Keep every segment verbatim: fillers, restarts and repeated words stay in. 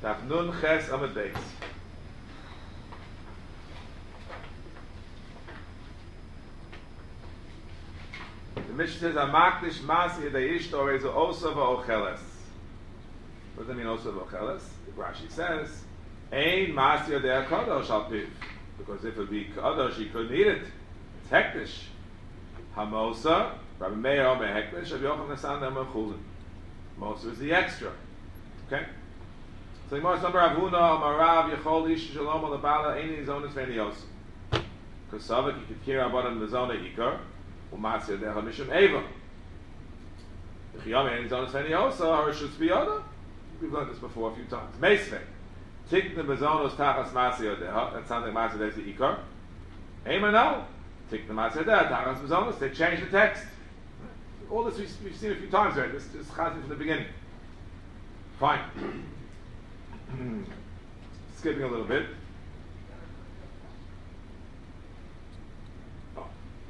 Daf Nun Ches Amud Beis. The Mishnah says, "Amakdish Masi Yedei Ishto Rezu Osa V'Ocheles." What does that mean, Osa V'Ocheles? Rashi says, "Ein Masi Yedei Kadosh Al Piv," because if it would be Kadosh, he couldn't eat it. It's hektish. Hamosa, Rabbi Meir Omer hektish, Rabbi Yochanan Nasan Omer Chulin. Mosa is the extra. Okay. So the Gemara number Avuna Amarav Yechol Ish Shalom Alabala Eini Zonas Venios. Because Savik you could hear about him the zona Ikar. Umatzir Decha Mishum Eva. The Chiyam Eini Zonas Venios or Shutz Biyada. We've learned this before a few times. Meisvei. Tik the Bezonos Tachas Matzir Decha. That sounds like Matzir Decha Ikar. Ema no. Tik the Matzir Decha Tachas Bezonos. They changed the text. All this we've, we've seen a few times already. This is Chazin from the beginning. Fine. Skipping a little bit. Oh.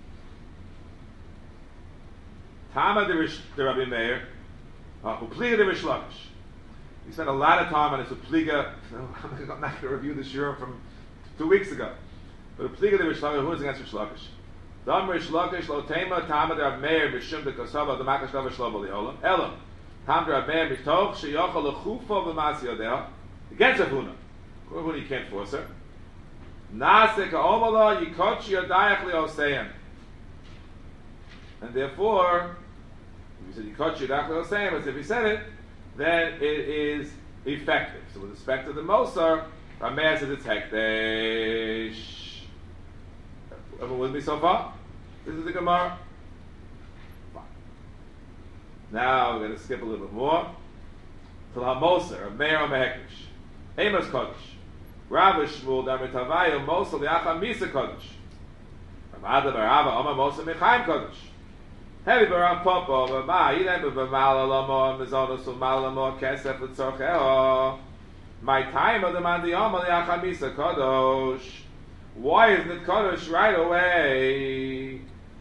Tama the Rabbi Meir, Upliga the Rish Lakish. We spent a lot of time on this Upliga. I'm not going to review the shiur from two weeks ago. But Upliga the Rish Lakish, who is against Rish Lakish? Dam Rish Lakish lo tema Tama the Rabbi Meir Mishum the Kosava the Makash Davar Shlomo Liolam Elam Tama the Rabbi Meir Mishtoch Sheyochal Lechufo V'Masi Yodeha. Against Avuna. Avuna, you can't force her. Nasik Omala Yikochi Yodayach Leoseim. And therefore, if you said Yikochi Yodayach Leoseim, as if he said it, then it is effective. So with respect to the Mosar, Rameh says it's Hekdesh. Everyone with me so far? This is the Gemara. Fine. Now we're going to skip a little bit more. Till HaMosar, Meir HaMehekdesh. Amos Kodesh. Rabbi Shmuel Damer Tavayu Mosa Liacha Misa Kodesh. Ramada Barava Oma Mosa Mechaim Kodesh. Heavy Barav Popo Vama Yidem B'Vamala Lamo Mizonos Umalamo Kesef L'Tzorcheo. My time of the Mandi Oma Liacha Misa Kodesh. Why isn't it Kodesh right away?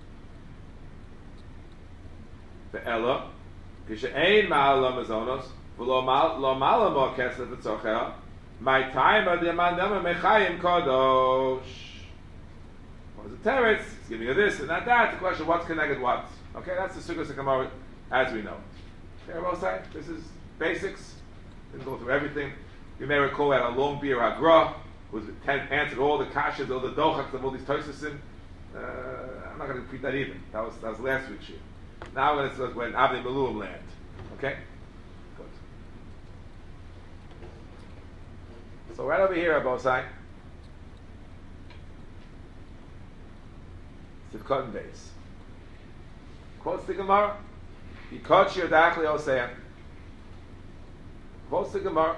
The Ella Kisha Ein Ma'ala Mizonos V'lo Malamo Kesef L'Tzorcheo. My time of the Amandama Mechayim Kodosh. What is the teretz? It's giving you this and not that. The question, what's connected what? Okay, that's the Sukkos HaGemara as we know. Okay, both sides. This is basics. Didn't go through everything. You may recall we had a long beer Agra, who answered all the kashas, all the dochaks of all these toisasim. Uh, I'm not going to repeat that either. That was that was last week's year. Now when it's when Avnei Meluim land. Okay? So right over here, Abosai, it's the cotton base. Quotes the Gemara. Yikochi Yodayach Leoseim. Quotes the Gemara.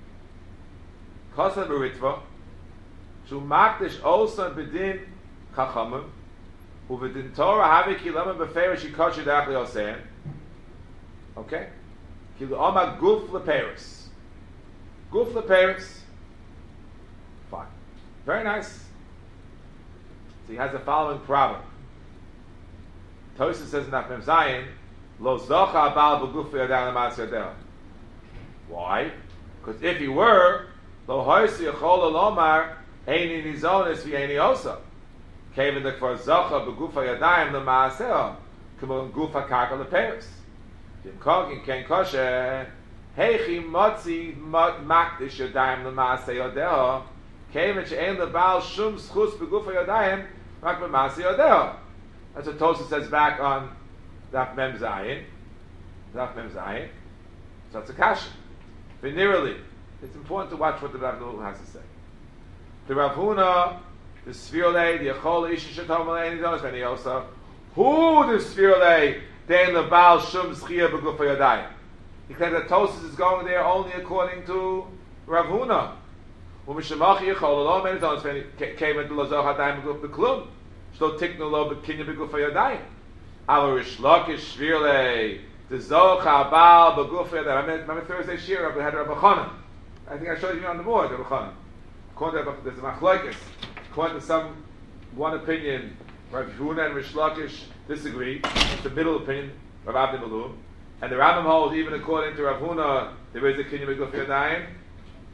Kosa Beritva. Shu Makdish Olson Bedin Chachamim. Uvedin Torah Havi Kilaman Beferish Yikochi Yodayach Leoseim. Okay? Kilu Oma Guf Leperis. Guf Leperis. Fine. Very nice. So he has the following problem. Tosha says in Afmem Zayin, Lo Zocha Abal B'Guf Yodayach Le'Mas Yodeh. Why? Because if he were, Lo Hoysi Yechol Lomar Eini Nizonis V'Eini Osa. Kevin the for Zocha B'Guf Yodayim Le'Maseh K'mon Guf HaKarka Le'Peris. Jim Kokin Ken Kosher Heichi Motzi Makdish Yodayim Le'Maseh Yodeh. Kevin she'ein leBaal shum schus beguf hayodayim rak b'masi yodeh. That's what Tosha says back on Daf Mem Zayin. Daf Mem Zayin. So it's a kasha. Venerally, it's important to watch what the Rav Nul has to say. The Rav Huna, the Svirle, the Yechol Ish Shetom Aleini Donos Veniosa. Who the Svirle dein leBaal shum schia beguf hayodayim? He claims that Tosha is going there only according to Rav Huna. Umishamachi Yechol Lo many times came into Lazoch Hadayim Beguf Beklum. Shlo Tiknu Lo Bekinya Beguf Hayodayim. Our Rish Lakish Shvirle the Zoch Habal Beguf Hayodayim. Remember Thursday Shir we had Rabbi Chanan. I think I showed you on the board Rabbi Chanan. According to there's a machlokes. According to some one opinion, Rabbi Huna and Rish Lakish disagree. It's the middle opinion, Rabbi Avnei Meluim. And the Rambam holds even according to Rav Huna there is a Kinya Beguf Hayodayim.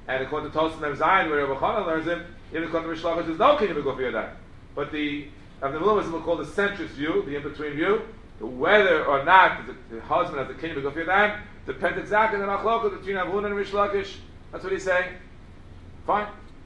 And according to Tosfos Mem Zayin, where Rabbi Chana learns him, even according to Rish Lakish, there's no kinyan begufi yadayim. But the Avnei Malum is what we call the centrist view, the in-between view. Whether or not the, the husband has the kinyan begufi yadayim depends exactly on the machloket between Avuna and Rish Lakish. That's what he's saying. Fine.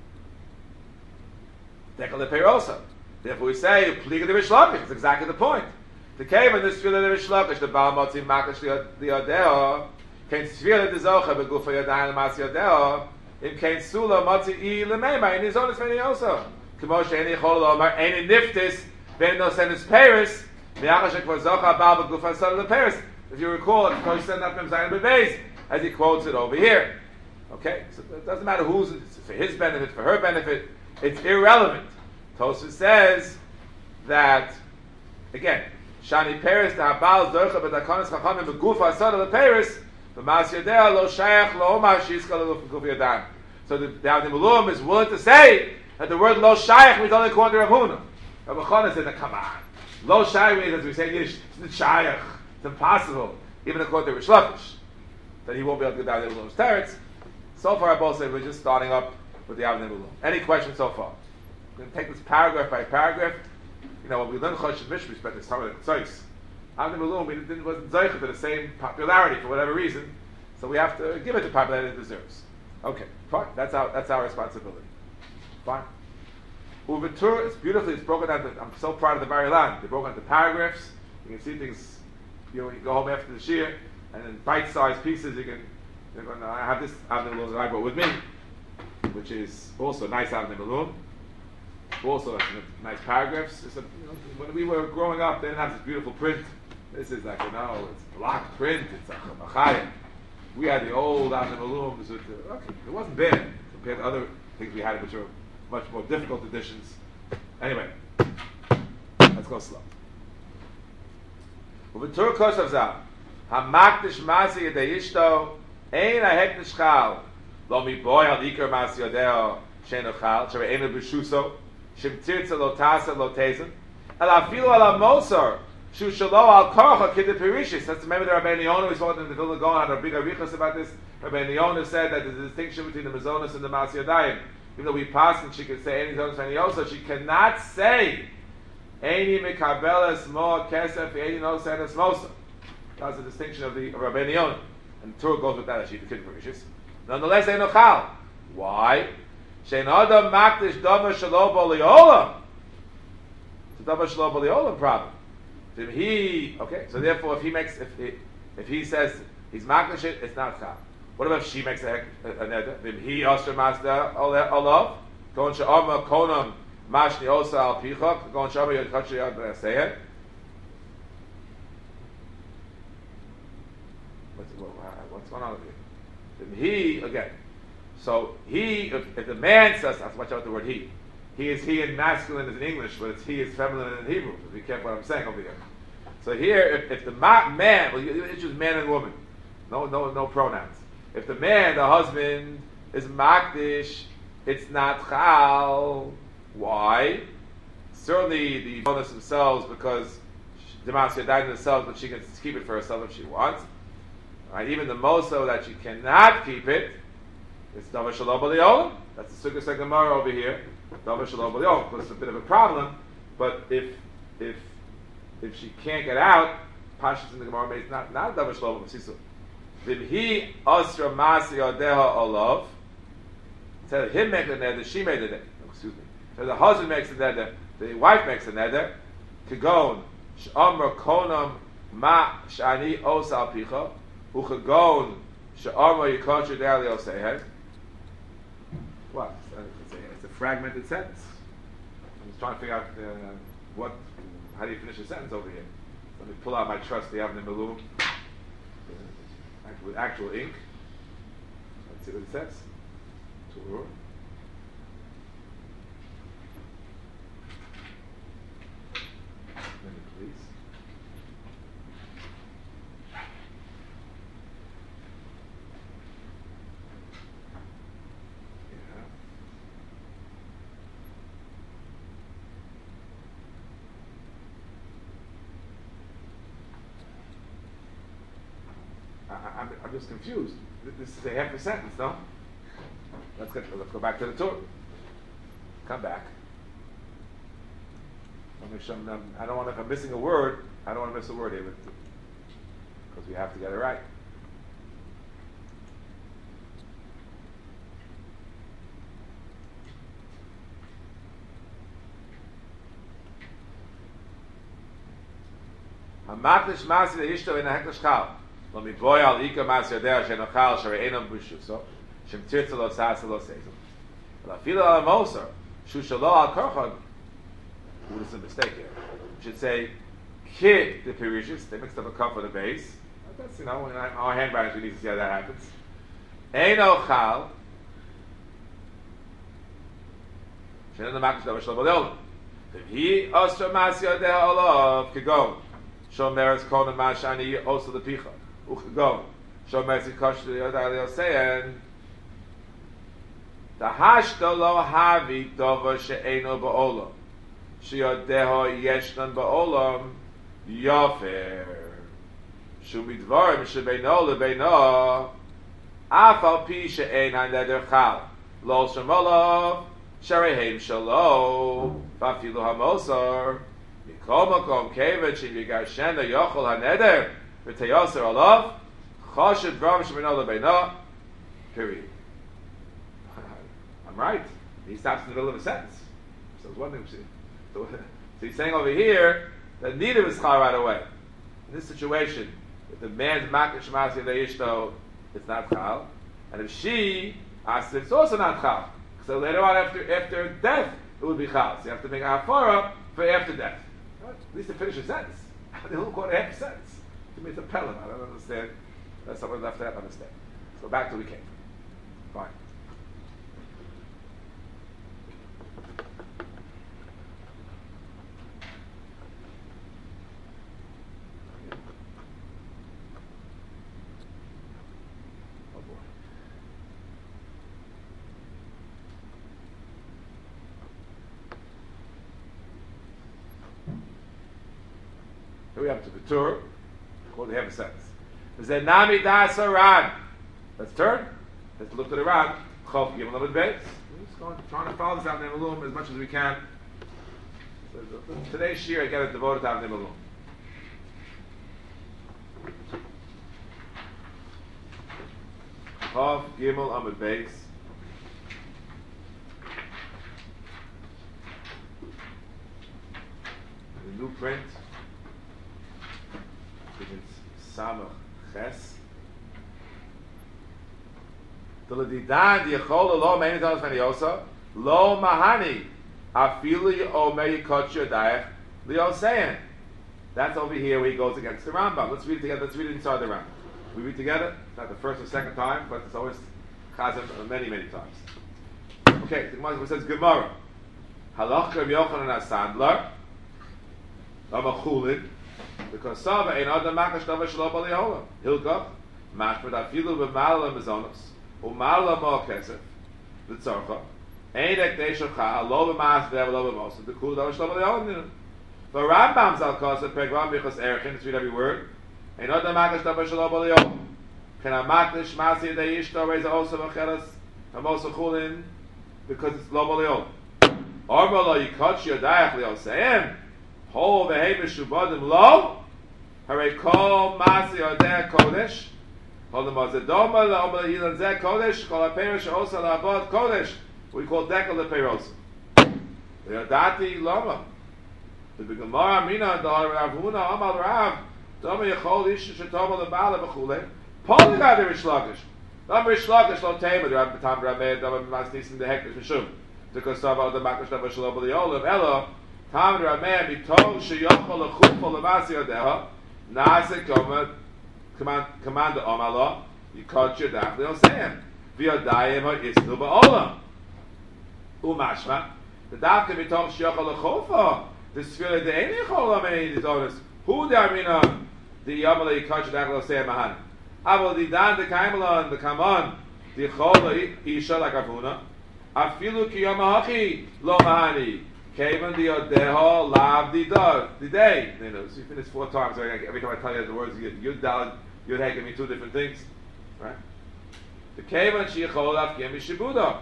Dekel the Peirosa. Therefore we say, Pliga the Rish Lakish. That's exactly the point. The cave in this Tefillah the Rish Lakish, the Baal Motzi Makash the Yodeo, Kain Tefillah the Zocha begufa yadayim l'mas Yodeo, Im Kain Sula Motzi I l'meima, in his own Sveni also. Kmo she'eni chol lomar, eni niftis, ben no senis Paris, mi'achas shekvar Zocha Baal begufa Sala the Paris. If you recall, it's Kosh Senat Mem Zayin Bebeis, as he quotes it over here. Okay, so it doesn't matter who's it's for his benefit, for her benefit. It's irrelevant. Tosfos says that again, Shani Paris the Habal Zorcha b'Dakonis Chachamim begufa Asada the Paris b'Mas Yodea lo Shayach lo Omar Shizka lo Gufi Yadayim. So the Avnei Malum is willing to say that the word lo Shayach means only according to Rav Huna. Rabbi Chana said, "Come on, lo Shayach means as we say in Yiddish, it's not Shayach. It's impossible, even according to Rish Lakish, that he won't be able to get down Avnei Malum's teretz." So far, I both say we're just starting up with the Avnei Malum. Any questions so far? We're going to take this paragraph by paragraph. You know, when we learn Choshen Mishra, we spent this time with the Tzais. Avnei Malum, we didn't wasn't zeicha to the same popularity for whatever reason, so we have to give it the popularity it deserves. Okay, fine. That's our that's our responsibility. Fine. Uvetur, it's beautifully. It's broken down. To, I'm so proud of the Bar Ilan. They're broken into paragraphs. You can see things. You know, you go home after the shir, and in bite-sized pieces, you can. You're going to, I have this Avnei Malum that I brought with me, which is also nice Avnei Malum. Also, nice paragraphs. It's a, you know, when we were growing up, they didn't have this beautiful print. This is like, you know, it's block print. It's like a machayim. We had the old Avnei Malum. Okay, it wasn't bad compared to other things we had, which were much more difficult editions. Anyway, let's go slow. Uvetur kosav zav hamakdish masi yedei ishto ein ahek nishchal lo mi boy al ikar masi yodeo shein ochal shere ein b'shuso shem tirtza lo tasa lo tezen el afilu al amosar shu shalo al korcha kidei perishis. That's maybe the Rabbeinu Yonah we spoke in the Vilna Gaon had a big arichos about this. Rabbeinu Yonah said that there's a distinction between the mazonos and the masi yodayim. Even though we pass and she could say any zonos any also, she cannot say any mikabeles mo kesef any no senes mosa. That's the distinction of the of Rabbeinu Yonah, and the Torah goes with that as she the kid perishis. Nonetheless, they nochal. Why? Shein adam makdish davar shelo boliolam. It's a davar shelo boliolam problem. If he okay, so therefore, if he makes if he, if he says he's makdish it, it's not chal. What about if she makes a neder? If he asher masda olav, gon she'ama konam mashni osa al pichok, gon she'ama yodchach sheyad b'aseyed. What's going on with you? If he again, so he if, if the man says, I have to watch out the word he. He is he in masculine is in English, but it's he is feminine in Hebrew. Be careful what I'm saying over here. So here, if, if the ma- man, well, it's just man and woman, no no no pronouns. If the man, the husband, is makdish, it's not chal. Why? Certainly the bonus themselves, because Demacia died themselves, but she can keep it for herself if she wants. Right? Even the moso that she cannot keep it, it's davar shalom b'liolam. That's the Sukkot Gemara over here. Davar shalom b'liolam. Of course, it's a bit of a problem, but if if if she can't get out, Pashas in the Gemara it's not not davar shalom b'liolam. V'hi asra masi yodeha olav. Instead of him making the neder, she made the neder. Excuse me. So the husband makes the neder, the wife makes the neder. Kagon she'amar konam ma shani osa al picha uchagon she'amar yikosher de'ali oseihet. What? It's a, it's a fragmented sentence. I'm just trying to figure out uh, what. How do you finish a sentence over here? Let me pull out my trusty Avnei Malum with actual ink. Let's see what it says. Torah. Please. Yeah. I, I'm, I'm just confused. This is a half a sentence, no? Let's get let's go back to the tour. Come back. Let me show them. I don't want to, if I'm missing a word, I don't want to miss a word here because we have to get it right. Hamaklish masi leishto in heklish chal. Lo mi boy al ika masi yodea shenochal shere enam b'shuso shem tirtza lo sasa lo seizim. La fila al mosar shushalo al korchon. Ooh, this is a mistake here. We should say ki the perishus. They mixed up a cup for the base. That's, you know, in our handwritings we need to see how that happens. Eino chal shenon hamaklish davar shlo b'leolam. If he ostra masi yodea olav kegon. Shomer is called a mashani also the picha. Uchagon. Shomer is kosher yodalio saying the hashto lo havi dover she'eno ba'olam sheyodeho yeshnan ba'olam yofer shumidvarim shebeino lebeino afal pi she'en haneder chal lo shemolov sharehem shalo vafilu hamosar Mikol makom kevet sheyigarshena yochol haneder v'teyoser olav choshed dvarim shebeino lebeino. Period. I'm right. He stops in the middle of a sentence. So it's one thing. So, so he's saying over here that neither is chal right away. In this situation, if the man's makish masi leishto, it's not chal, and if she asks, it's also not chal. So later on, after after death, it would be chal. So you have to make a hafara for after death. At least to finish a sentence. They don't call it half a sentence. To me, it's a pelham. I don't understand. That's someone left to understand. Let's go back to we came. Fine. Oh boy. Here we have to the Torah, called the half a sentence. Zenami das Ran. Let's turn. Let's look to the Ran. Chof Gimel Amud Beis. We're just going, trying to follow this out in Malum as much as we can. So, today's year I get it devoted to Avnei Malum. Chof Gimel Amud Beis. The new print. It's Samach Ches. The Ledidan Yechol Lo Meini Talos Maniosa Lo Mahani Afilu O Mei Kotcher Daich Leo Sayin. That's over here where he goes against the Rambam. Let's read it together. Let's read it inside the Rambam. We read together. It's not the first or second time, but it's always Chazan many many times. Okay, the Gemara says Gemara. Halach Rav Yochanan HaSandlar Amachulid. Because Sava ein adam makash davar shelo bali holam. Hilkach mashmad afilu b'mala mezonos u'mala mo kesef v'tzorcha ein ekdei chal lo b'mas dev lo b'mos the kul davar shelo bali holam. The Rambam zal kasa pegvam bichos erchin. Let's read every word. Ein adam makash davar shelo bali holam. Ken hamaklish masi yedei ishto reza osa v'cheres hamosa chulin because it's lo bali holam. Orma lo yikotch yodayach leo seim. Ho v'hei v'shubadim lo, hare kol masi yodeh kodesh, hol l'mazedoma l'omel hilan zeh kodesh, kol ha'perish osa l'abod kodesh, we call dekel l'perosa. V'yadati loma. V'b'gemara mina d'ar Rav Huna amal Rav, doma yechol ish shetoma l'bala v'chule, poli gadi Rish Lakish. Doma Rish Lakish lo tema, the Rav B'tam Rameh, doma b'mas nisim dehektish v'shum. Because Sava the makash davar shelo b'li olam, elo, Tam Rameh mitol sheyochol lechufol lemasi yodeha nase komet command omalo yikot yodach leoseim v'yodayim ha'isnu ba'olam umashma the davke mitol sheyochol lechufa the sfira the eini chol lamei dizonis who the armina the yomale yikot yodach leoseim mahan avol the dan the kaimelon the kamon the chol isha lakavuna afilu ki yomahachi lo mahani Kaven the Odeho Lav the Dog the day. You know, so you finish four times. So every time I tell you the words, you Yud Dal, Yud Hey, give me two different things, right? The Kevan Sheichol Afkim Mishibuda.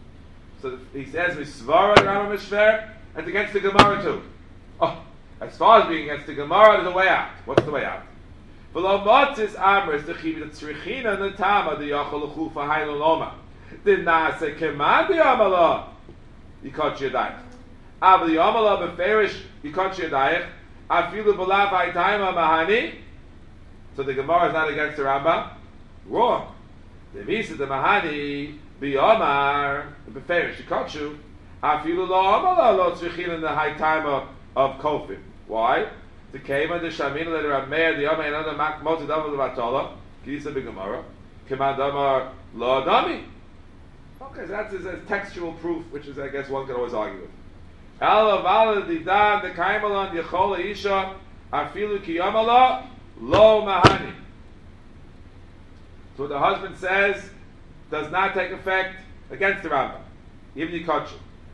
So he says Misvara Rama Mishver, and against the Gemara too. Oh, as far as being against the Gemara, there's a way out. What's the way out? V'lo motzis amers the chiv the tzrichina the tama the yachol chufa haylo loma. The nase kemandi amala. Yikot yadayich. Av the amala beferish yikot yadayich. Afilu b'lav haytayma mahani. So the Gemara is not against the Rambam. Wrong. The visa the mahani b'yomar beferish yikot you. Afilu lo amala lo tzrichina the haytayma of kofim. Why? The Kema, the Shamina, the Rameir, the Yoma, and other Moti Dama, the Batola, Kisa Bigamara, Kimandama, Lo Adami. Okay, so that's a textual proof, which is, I guess, one can always argue with. Ela Vala, the Dan, the Kaimalon, the Chola Isha, Afilu Kiyamala, Lo Mahani. So what the husband says does not take effect against the Rambam, even the Kochu.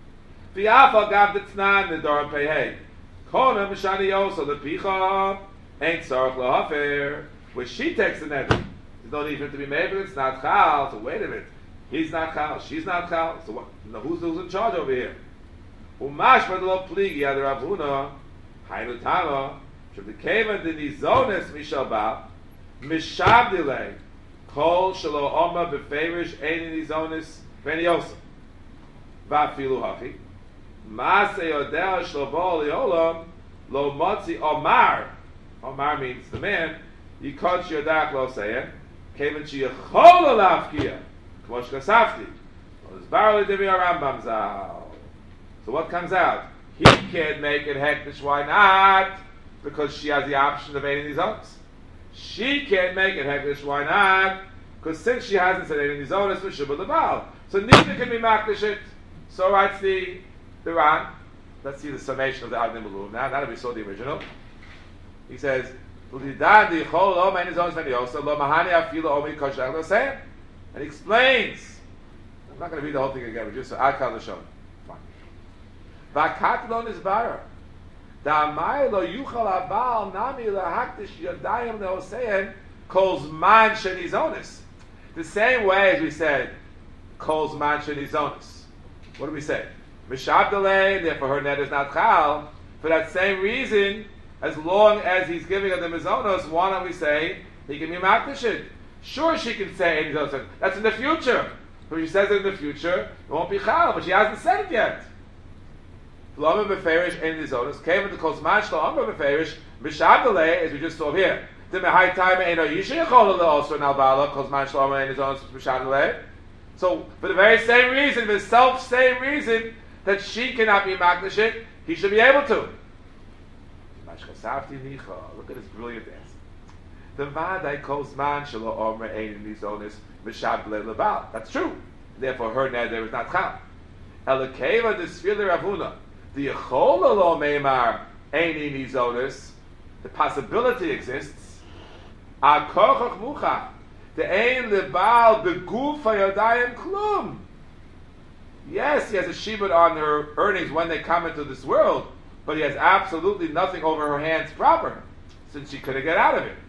Fiafa Gav the Tnan, the Doram Pehei. Kona Mishani Yoso, the Picha ain't Sarach Lahafer, where she takes the net. There's no need for it to be made, but it's not Chal. So wait a minute. He's not Chal, she's not Chal. So what? No, who's, who's in charge over here? Umash Badalo Pligi, Yad Ravuna, Hainu Tama, Shem the Kavan, the Nizonis, Mishal Ba, Mishabdile, Kol Shalo Oma, Beferish, Ein Nizonis, Ben Yosa, Vafilu Hafi. Mase Yodel Shlobo Leolam Lo Motzi Omar. Omar means the man. Yikot Yodach Lo Seyen. Kevan Sheyachol Lafkia. Kmosh Kasafti. Barley Devi Arambam Zal. So what comes out? He can't make it hektish. Why not? Because she has the option of aiding these others. She can't make it hektish. Why not? Because since she hasn't said aiding these others, we should be the Baal. So neither can be makdish it. So writes the The Ran, let's see the summation of the Ad Nimulum now. Now that we saw the original, he says, and he explains. I'm not going to read the whole thing again. We just saw Akal Lashon. Fine. Vakatlon is bara. Da'amai lo yuchal abal nami lahaktish yadayim neosein calls man shenizonis. The same way as we said, calls man shenizonis. What do we say? Mishabdale, therefore her net is not chal. For that same reason, as long as he's giving her the mizonos, why don't we say he can be makdashid? Sure, she can say that's in the future. But she says it in the future, it won't be chal, but she hasn't said it yet. Lama beferish and mizonos came into kos mashlo amar beferish mishabdale, as we just saw here. The mehai time eno yishayachol also now bala kos mashlo amar and mizonos mishabdale. So, for the very same reason, the self same reason that she cannot be makdashit, he should be able to. Look at this brilliant answer. The vadai calls man shelo omer ein in these owners mishabdale lebal. That's true. Therefore, her neder is not chal. Elakeva the sfila ravuna the yechol lo meimar ein in these owners. The possibility exists. Akochach mucha. The ein lebal beguf hayadayim klum. Yes, he has a shibud on her earnings when they come into this world, but he has absolutely nothing over her hands proper, since she couldn't get out of it.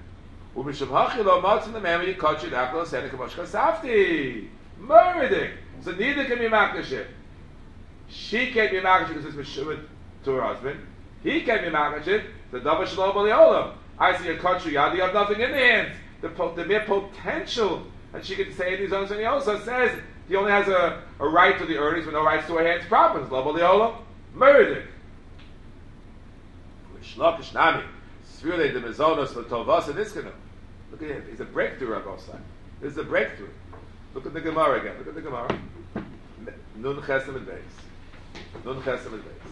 So neither can be makdashit. She can't be makdashit because it's meshubed to her husband. He can't be makdashit. The double shalom b'leolam. I see a kachri yad. You have nothing in the hands. The, po- the mere potential, and she can say these others, and he also says he only has a, a right to the earnings, but no rights to her hands proper. It's lobel leolam, murdered. Shlokish nami, sfirle the mezonos for tovas and iskanu. Look at him. He's a breakthrough on both sides. This is a breakthrough. Look at the Gemara again. Look at the Gemara. Nun chesem and beis. Nun chesem and beis.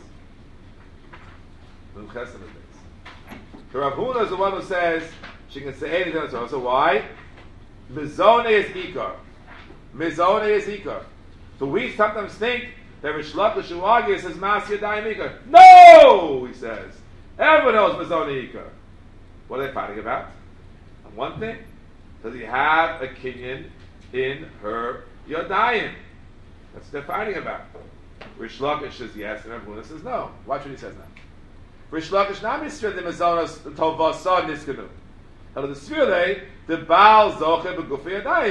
Nun chesem and beis. The Rav Huna is the one who says she can say anything else. So why? Mizone is ikar. Mizone is ikar. So we sometimes think that Rish Lakish Uwagi says Mas Yadayim ikar. No, he says. Everyone knows Mizone ikar. What are they fighting about? And one thing, does he have a kinyan in her Yadayim? That's what they're fighting about. Rish Lakish says yes, and everyone says no. Watch what he says now. Rish Lakish nami sfir the Mizonos tovasa niskanu. Now the sfirle the Baal zoche begufi Yadayim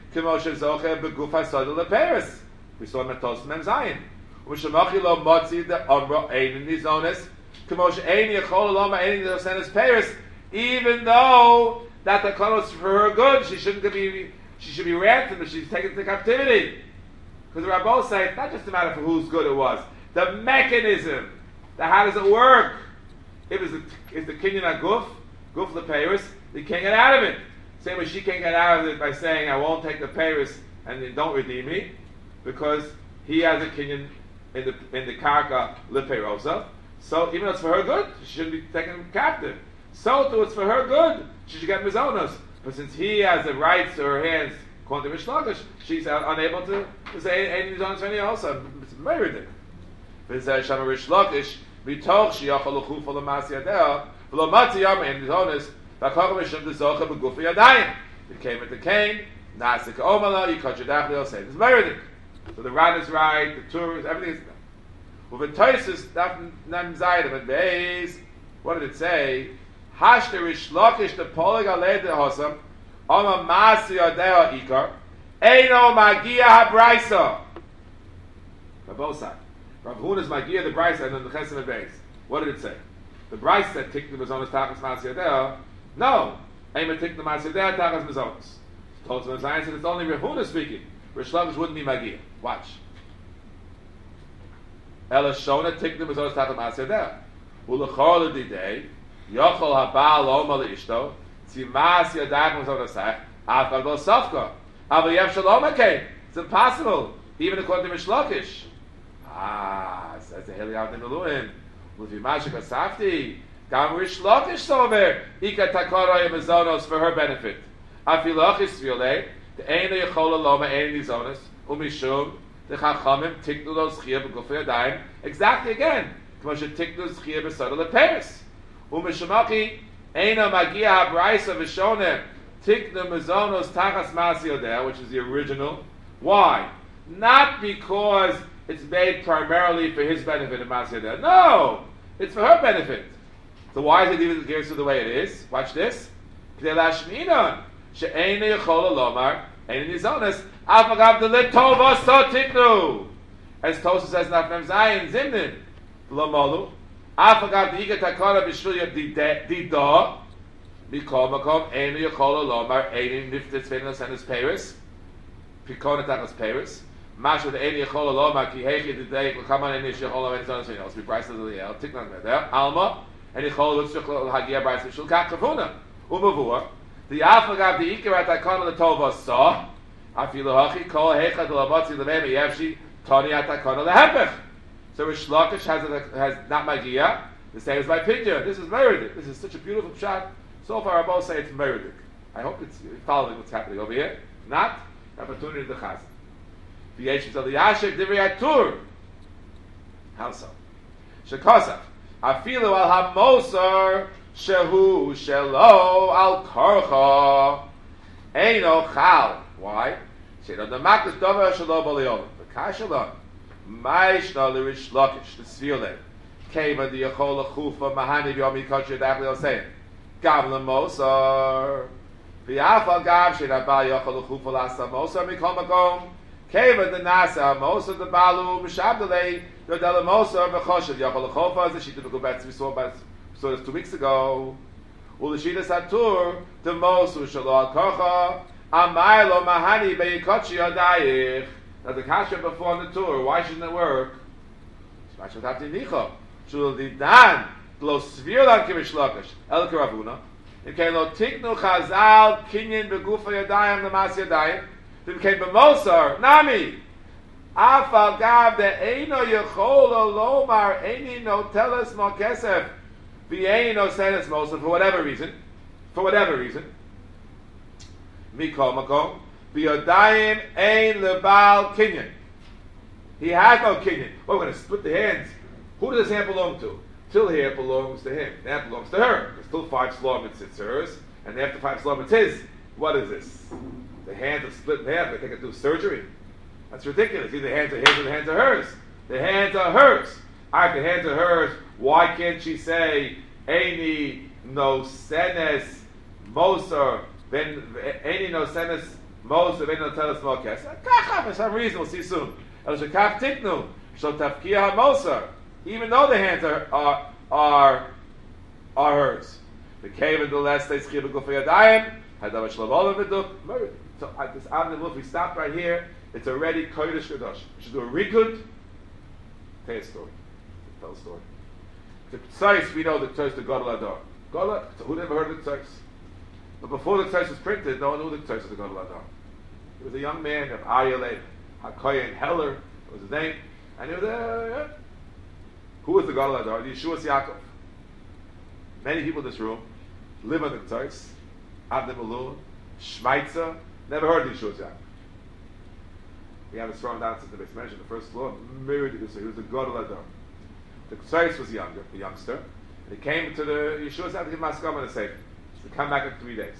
K'moshe zoche beguf hasodel leperis. We saw Metos Mem Zayin. U'shemachi lo motzi the Amra ein nizones. K'moshe ein yechol loma ein nizones peris. Even though that the Takana is for her good, she shouldn't be. She should be ransomed if she's taken to captivity. Because the Rabbos say it's not just a matter for whose good it was. The mechanism. The how does it work? If it's the, if the Kinyan HaGuf, Guf LePeiris, you can't get out of it. Same way she can't get out of it by saying, I won't take the Peiris and then don't redeem me. Because he has a Kinyan in the in the Karka LePeirosa. So even though it's for her good, she shouldn't be taken captive. So too, it's for her good. She should get Mizonos. But since he has the rights to her hands, according to Rish Lakish, she's unable to, to say any Mizonos for anyone else. It's very ridiculous. But says Shama Rish Lakish, Mitoch Shiachal Luchu for the Masiyadeh, V'lo Matzi Yam and Mizonos, V'achach Mishum Dezocha B'Gufi Yadayim. It came at the Cain, Nasik Omala, Yikot Yadach, they'll say, it's very ridiculous. So the Ran is right, the Tur is, everything is done. With the Toisus, Daf Nem Zayim, and Beis, what did it say? Hashter Rish Lakish the Polig Alei de Hosam Oma Masi Adeo Ikar Eino Magia HaBraisa. On both sides. Rav Huna's Magia the Braisa and then the Chesed and Beis. What did it say? The Braisa said Tikni Mazonas Tachas Masi Adeo. No. Eima Tikni Masi Adeo Tachas Mazonas. Told some science and it's only Rav Huna speaking. Rish Lakish wouldn't be Magia. Watch. Ela Shona Tikni Mazonas Tachas Masi Adeo. Ulechor L'didei Yochol habal oma leishto, tzimas yadach mizon asach, afal do safka. Aval yev shalom came. It's impossible, even according to Rish Lakish. Ah, says the Heli Avnei Miluim. With Yimashik Asafti, Gam Rish Lakish sover, Ika takara yemizonos for her benefit. Afilachis violei, the Eina Yechola Loma Eina Nizonos, Umishum, the Chachamim tiknu los chiyah b'gufei yadayim. Exactly again. K'moshe tiknu chiyah b'sodel leperis. Umeshamachi Eina Magia HaBraisa V'Shonem Tikna Mizonos Tachas Masi Odeh, which is the original. Why? Not because it's made primarily for his benefit in Masi Odeh. No! It's for her benefit. So why is it even given to the way it is? Watch this. K'dei lashminon she'eina yechola lomar eina nizonos afagav delit tova so tiknu. As Tosha says in Afnem Zayin Zimnin Lomolu Afagav diga takara b'shvil yadida mikol makom einu yechola lomar einu niftes v'enos and his Paris pikona takas Paris mashu the einu yechola lomar ki hechi didei l'kaman einu yechola v'enos and his Paris the Liel tiknan there Alma and yechola v'shvil hagia b'ayis v'shvil kakavuna umavur the afagav the ikar at takana l'tova sa afilu hachi kol hecha de lamatzi l'mei meyevshi tani at takana l'hepech. So Rish Lakish has, a, has not Magia, the same as my Pidya. This is Meridic. This is such a beautiful shot. So far, I both say it's Meridic. I hope it's following what's happening over here. Not opportunity to Chaz. The Yeshus of the Yashik Divrei Atur. How so? Shekosaf. Afilu al hamosar shehu shelo al korcha eino chal. Why? Sheino demakus dover shelo b'leolim. The kashalon. Ma'ishna l'Rish Lakish the Sviole came at the Yechola Chufa Mahani V'Yomi Kosher Dachli Osei Gav L'Mosar V'Yafal Gav Shed Abal Yechola Chufa L'Asa Mosar Mikol Makom came at the Nasa Mosar the Balu M'Shabdalei the Dela Mosar V'Choshev Yechola Chufa as the Shita V'Gubetz we saw about saw this two weeks ago U'L'Shita Satur the Mosar Shalot Kocha Amaylo Mahani Be'Yikochi Yadayich. Now the kasha before on the tour, why shouldn't it work? It came lo tiknu chazal kinyan begufa yadayim lemas yadayim. It became b'mosar nami. Afal gav de eino yechol lomar eini no teles mo kesef v'eini no senes mosar for whatever reason, for whatever reason. Mikol makom. B'yodayim ein lebal kinyan. He has no kinyan. Well, we're going to split the hands. Who does his hand belong to? Till here belongs to him. That belongs to her. There's still five slomits, it's hers. And after five slomits, his. What is this? The hands are split in half. They think it do surgery. That's ridiculous. Either the hands are his or the hands are hers. The hands are hers. All right, the hands are hers. Why can't she say, Eini no senes moser, then Eini no senes Most of it not tell us more case. Kacha, for some reason, we'll see soon. El Shekaf Tiknu, Shal Tafkiya HaMosar. Even though the hands are are are, are hers. The cave of the last day, Schir B'Gufay Yadayim, Hadav Shlavol V'Duk. So at this Avnei Maluf, we stop right here. It's already Kodesh Kadosh. We should do a Rikud. Tell a story. Tell a story. The Tzais, we know the Tzais, the Gadol Adar. Gadol, who never heard of the Tzais? But before the Tzais was printed, no one knew the Tzais of the Gadol Adar. He was a young man of Aryeh HaKoyen Heller, was his name, and he was a, uh, who was the Gadol Adar? The Yeshua Yaakov. Many people in this room live on the Tzais, Avnei Maluf, Shmaitza, never heard of the Yeshua Yaakov. We have it thrown down since the base mentioned the first floor. Mirrored it, so he was a Gadol Adar. The Tzais was younger, a youngster, and he came to the Yeshua Yaakov to give Maskam and a Sefer. To come back in three days.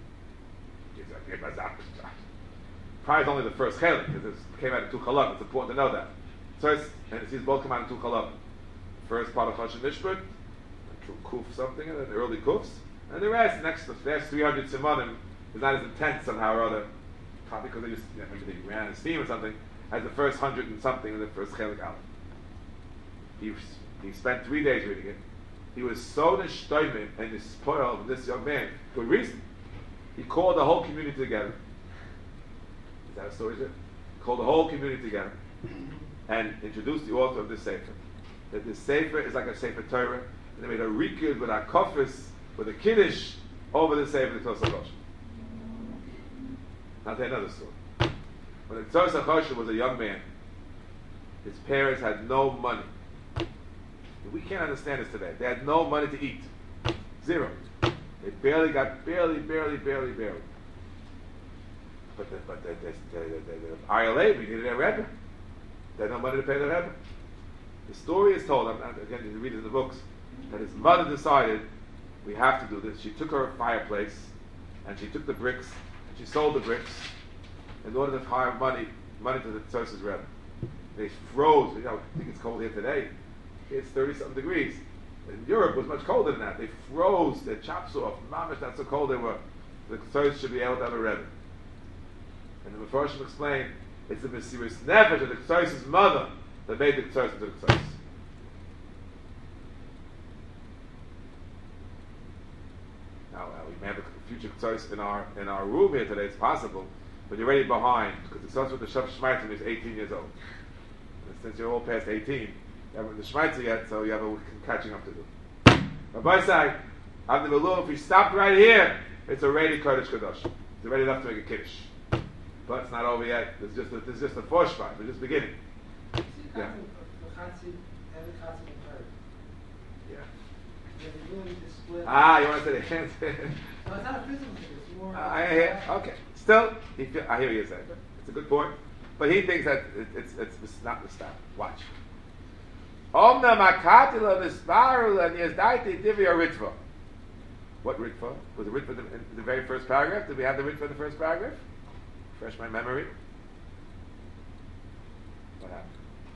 Probably only the first chelik, because it came out in two chalak. It's important to know that. So and it sees both come out in two chalak. First part of Choshen Mishpat, kuf something, and then the early kufs, and the rest, next, the next three hundred simonim is not as intense somehow or other, probably because they just, you know, maybe they ran out of steam or something, as the first hundred and something in the first chelik out. He, he spent three days reading it. He was so nishtoimim and spoiled of this young man. Good reason. He called the whole community together. Is that a story? Is it? He called the whole community together and introduced the author of this sefer. That this sefer is like a sefer Torah, and they made a rikud with a kofis, with a kiddush over the sefer the Tzos HaChoshen. Now, I'll tell you another story. When the Tzos HaChoshen was a young man, his parents had no money. We can't understand this today. They had no money to eat. Zero. They barely got, barely, barely, barely, barely. But the, but the, the, the, the, the I L A, we needed a Rebbe. They had no money to pay the Rebbe. The story is told, I'm not, again, you read it in the books, that his mother decided, we have to do this. She took her fireplace, and she took the bricks, and she sold the bricks, in order to hire money, money to the Tzos's Rebbe. They froze, you know, I think it's cold here today. It's thirty-something degrees. In Europe, it was much colder than that. They froze their chops off. Mamish, that's how cold they were. The Tzos should be able to have a Rebbe. And the Mepharshim explained, it's the Mesiris Nefesh of the Tzos' mother that made the Tzos into the Tzos. Now, uh, we may have a future Tzos in our in our room here today. It's possible, but you're already behind because the Tzos with the Shav Shmaitim is eighteen years old. And since you're all past eighteen. You haven't the Shmaitza yet, so you have a catching up to do. Rabbi Sai, Avnei Maluf, if we stopped right here, it's already Kodesh Kadosh. It's already enough to make a Kiddush. But it's not over yet. There's just a, there's just a foreshbach. We're just beginning. Yeah. Yeah. Ah, you want to say the hands? No, it's not a physical thing. It's more. Uh, I hear. Okay. Still, he feel, I hear what you're saying. It's a good point. But he thinks that it, it's, it's it's not the stop. Watch. Omna makatila v'sparu and yezdaiti divya ritva. What ritva? Was the ritva in the, in the very first paragraph? Did we have the ritva in the first paragraph? Refresh my memory. What happened?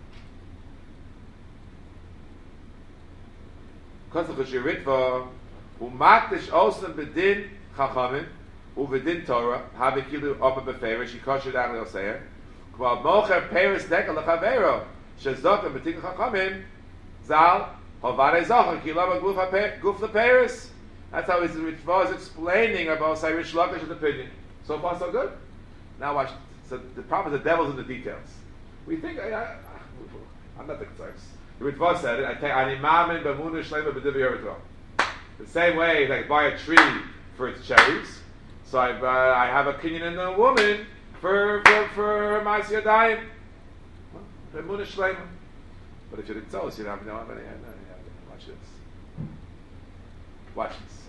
Because of the ritva, umatish osam bedin chachamim uvedin Torah habikilu opa beferish yikosher dagli oseir kval mocher peris dekel lechavero. Shezokim b'tikun chachamim zal hovare zocher ki lama guf leperis. That's how his Ritva is explaining about Rish Lakish's opinion. So far, so good. Now watch. So the problem is the devil's in the details. We think I, I, I'm not the Tzos. The Ritva said it. I take animamin b'munu shlema b'divi Ritva. The same way, like buy a tree for its cherries. So I, uh, I have a kinyan in a woman for for for Mas Yadayim. But if you're the Tzos, you don't have no money. Watch this. Watch this.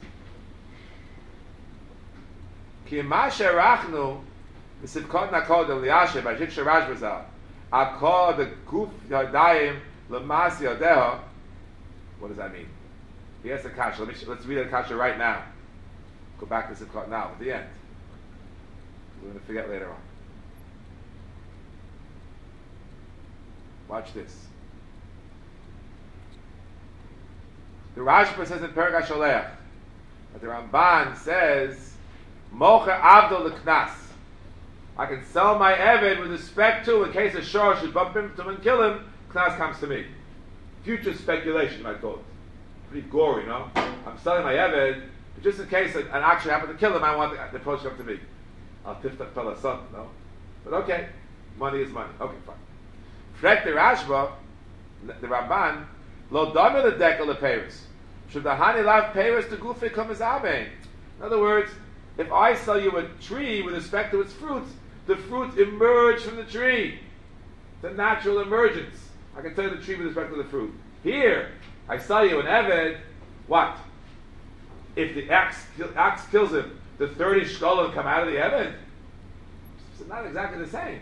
Ki masha rachnu v'sivkot nakol del liyashe b'ashik sharash b'zal akol the guf yadayim l'mas yadeha. What does that mean? He has the kasha. Let me, let's read the kasha right now. Go back to Sivkot now at the end. We're going to forget later on. Watch this. The Rashba says in Perek HaSholeach that the Ramban says Mocher Avdol L'Knas. I can sell my Eved with respect to, in case a Shor should bump into him and kill him, Knas comes to me. Future speculation, I call it. Pretty gory, no? I'm selling my Eved, but just in case an action happened to kill him, I want the, the approach to come to me. I'll tiftach fella son, no? But okay, money is money. Okay, fine. Frek the Rashba, the Ramban, lo dame the dekel the Paris. Should the hani lav Paris to gufi come as abein? In other words, if I sell you a tree with respect to its fruits, the fruits emerge from the tree. It's a natural emergence. I can tell you the tree with respect to the fruit. Here, I sell you an Eved, what? If the axe, axe kills him, the thirty shkolim come out of the Eved? It's not exactly the same.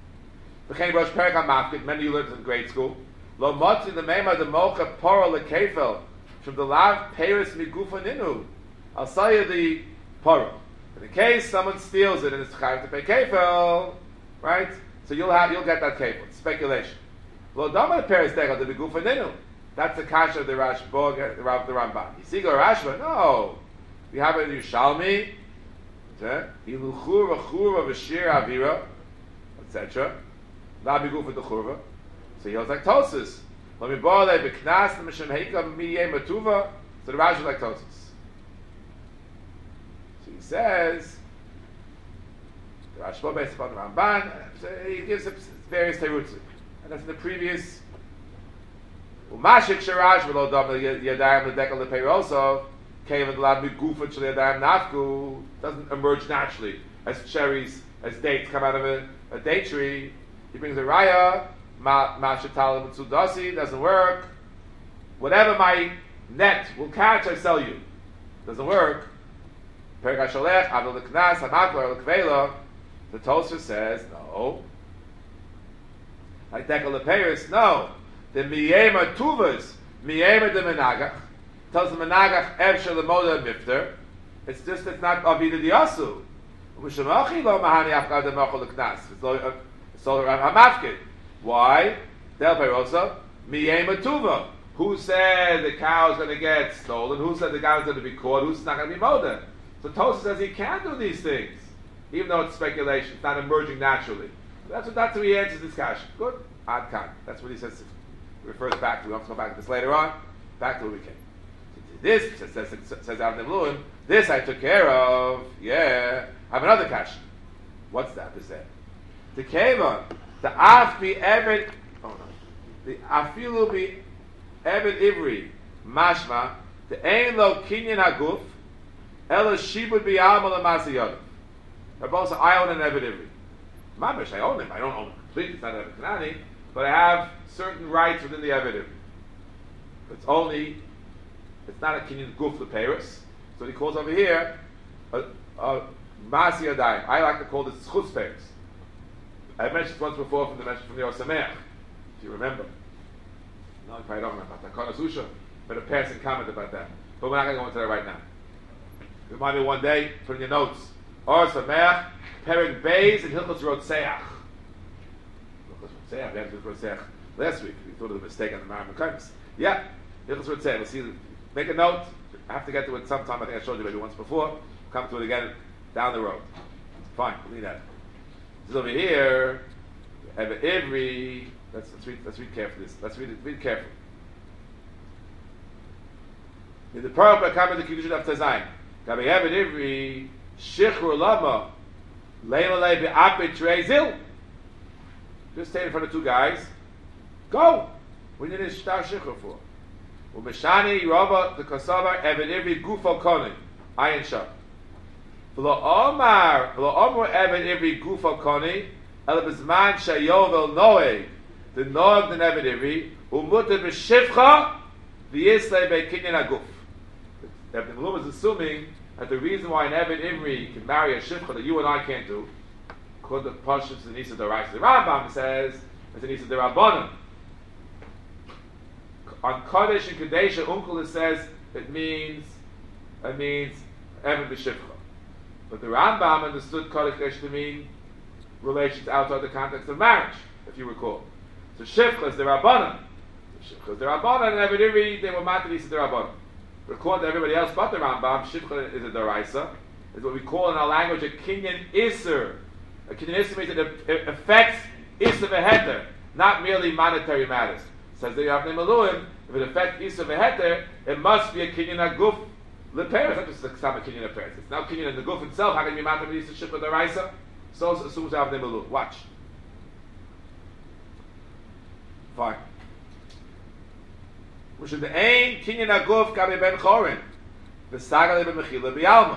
Many of you learned in grade school. Lo motzi the mema the mocha poro lekefel from the lav Paris migufa ninu. I'll sell you the poro. In case someone steals it and it's chayav to pay kefel, right? So you'll have you'll get that kefel. It's speculation. Lo dama the Paris degel the migufa ninu. That's the kasha of the Rashba, the Rav, the Ramban. You see, go Rashba. No, we have it in Yushalmi. Iluchur v'chur v'shir avira, et cetera. La migufa the churva. So he was like Tosis. Let me borrow that beknas the mishem heika miyeh matuva. So the Rashba like Tosis. So he says, the Rashba based upon the Ramban, so he gives us various terutzim. And that's in the previous. Umashik sharash v'lo dam yadayim l'dekel l'peir also came and allowed migufa sh'yadayim nafku doesn't emerge naturally as cherries, as dates come out of a, a date tree. He brings a raya, ma mashitalim mitzudasi doesn't work. Whatever my net will catch, I sell you. Doesn't work. Perik hasholech avol l'knas hamaklar l'kveila. The Tosfos says no. Like dekel l'peiris, no. The miyema tuvas, miyema de menagach, tells the menagach evshel lemoda mifter. It's just it's not avida diasu. U'mishamachi lo mahani afkad demachol leknas. It's lo it's lo hamafkid. Why? Del perosa miyema tuva. Who said the cow is going to get stolen? Who said the guy is going to be caught? Who's not going to be moda? So Tosfos says he can't do these things, even though it's speculation. It's not emerging naturally. That's what that's how he answers this question. Good. Ad kan. That's what he says. Refers back to, we'll have to go back to this later on, back to where we came. This, says, says, says out in the Mluim, this I took care of, yeah. I have another question. What's that to say? The Keva, the Af be Eved, oh no, the Afilu be Eved Ivri, Mashma, the Ein Lo Kinyan Haguf, Ela Shibud be Alma Lamasi Yodim. They're both say, I own an Eved Ivri. Mamish, I own him. I don't own him completely, it's not Eved Kanani, but I have certain rights within the Eved. It's only, it's not a kinyan guf leperis. So he calls over here a, a masi adayim. I like to call this chutz peris. I mentioned once before from the mention from the Osameach, if you remember. No, you probably don't remember. Takana Susha, but a passing comment about that. But we're not going to go into that right now. Remind me one day, put in your notes. Osameach, Perik Beis, and Hilchos Rotseach. Last week, we thought of the mistake on the Maram Mekaymis. Yeah, Hilchos Rotzeh. We'll see. Make a note. I have to get to it sometime. I think I showed you maybe once before. Come to it again down the road. Fine, we'll leave that. This is over here. Every. Let's, let's read. Let's read carefully. This. Let's read it. Read carefully. In the Parah Kameh the Kiddushin of Tazayin. Gabi Eved Ivri Shichur Lama Leila Le Be'apit Reizil. Just stay in front of two guys. Go! What do you need a shtar shichur for? Umeshani Rabba the Kosovar Eved Ivri Gufo Koni. Ayin Shah. V'lo Omar V'lo Omar Eved Ivri Gufo Koni El Bizman Shayovel Noeg the Noeg the Eved Ivri Umuta B'Shivcha V'Yislei Be'Kinyan Aguf. The Mluim is assuming that the reason why an Eved Ivri can marry a Shivcha that you and I can't do, called the Pashas and Nisa D'Oraisa. The Rambam says it's a Nisa D'Rabbanan. On Kodesh and Kadesha, Unkel says it means it means Eved B'Shivcha. But the Rambam understood Kodesh Kadesha to mean relations outside the context of marriage, if you recall. So Shivcha is the Rabbanan. Shivcha is the Rabbanan, and Eved Ivri they were Mata Nisa D'Rabbanan. But according to everybody else but the Rambam, Shivcha is a D'Oraisa. Is what we call in our language a Kinyan Isser. A kinyan issa means that it affects issa v'heter, not merely monetary matters. Says the Yavnei Maluim, if it affects issa v'heter, it must be a kinyan aguf leperes. Not just a ksam kinyan leperes. It's not kinyan in the guf itself. How can you be matter with issa ship with the raisa? So assumes Yavnei Maluim. Watch. Fine. Which is the ain kinyan aguf kabe ben chorin. V'sagal ben mechila b'yalma.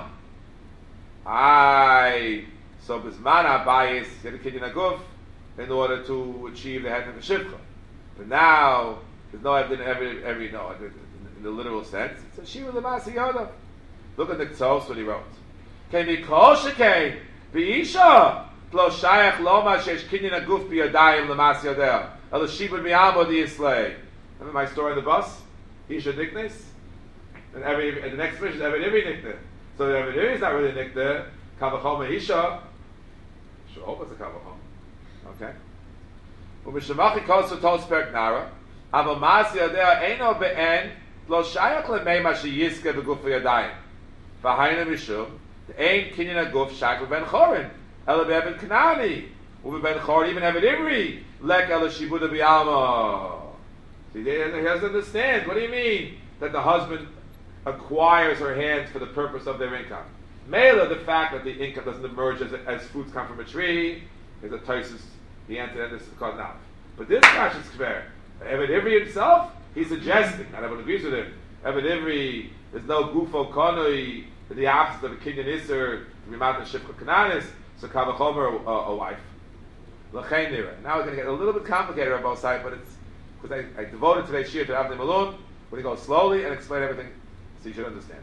I so bismana bias get a kinyan aguf in order to achieve the head of the shivcha. But now there's no evidence every every no in the literal sense. It's a shiva l'masi yoda. Look at the tzos what he wrote. Can be kol shekei b'isha lo shayach loma shesh kinyan aguf b'yadayim l'masi yodeh el shiva b'yalma diyislay. Remember my story on the bus? Isha niknes, and every and the next mission is every every nikne. So the every is not really nikne. Kavachoma isha. Sure, hope it's a kavachoma. Okay. Umishamachi kosu tosperk nara. Ava masi yadeh eino be'en lo shayach lemei ma sheyiske v'guf v'yadayim. V'hayna mishum the ein kinyan aguf shayach ben chorin ela be'eben kanani uve ben chorin even even ivri lek ela shibuda b'yalma. See, he doesn't understand. What do you mean that the husband acquires her hands for the purpose of their income? Mela, the fact that the income doesn't emerge as, as fruits come from a tree is a toisus. The answer to this is called now. But this Kash is clear. Evan Ivri himself, he's suggesting, and everyone agrees with him. Evan Ivri, there's no gufo konoi in the absence of a kinyan iser to be mounted shifcha kananis, so kavachomer a, a wife. L'chein nira. Now we're going to get a little bit complicated on both sides, but it's because I, I devoted today's shir to Avnei Malun. We're going to go slowly and explain everything so you should understand.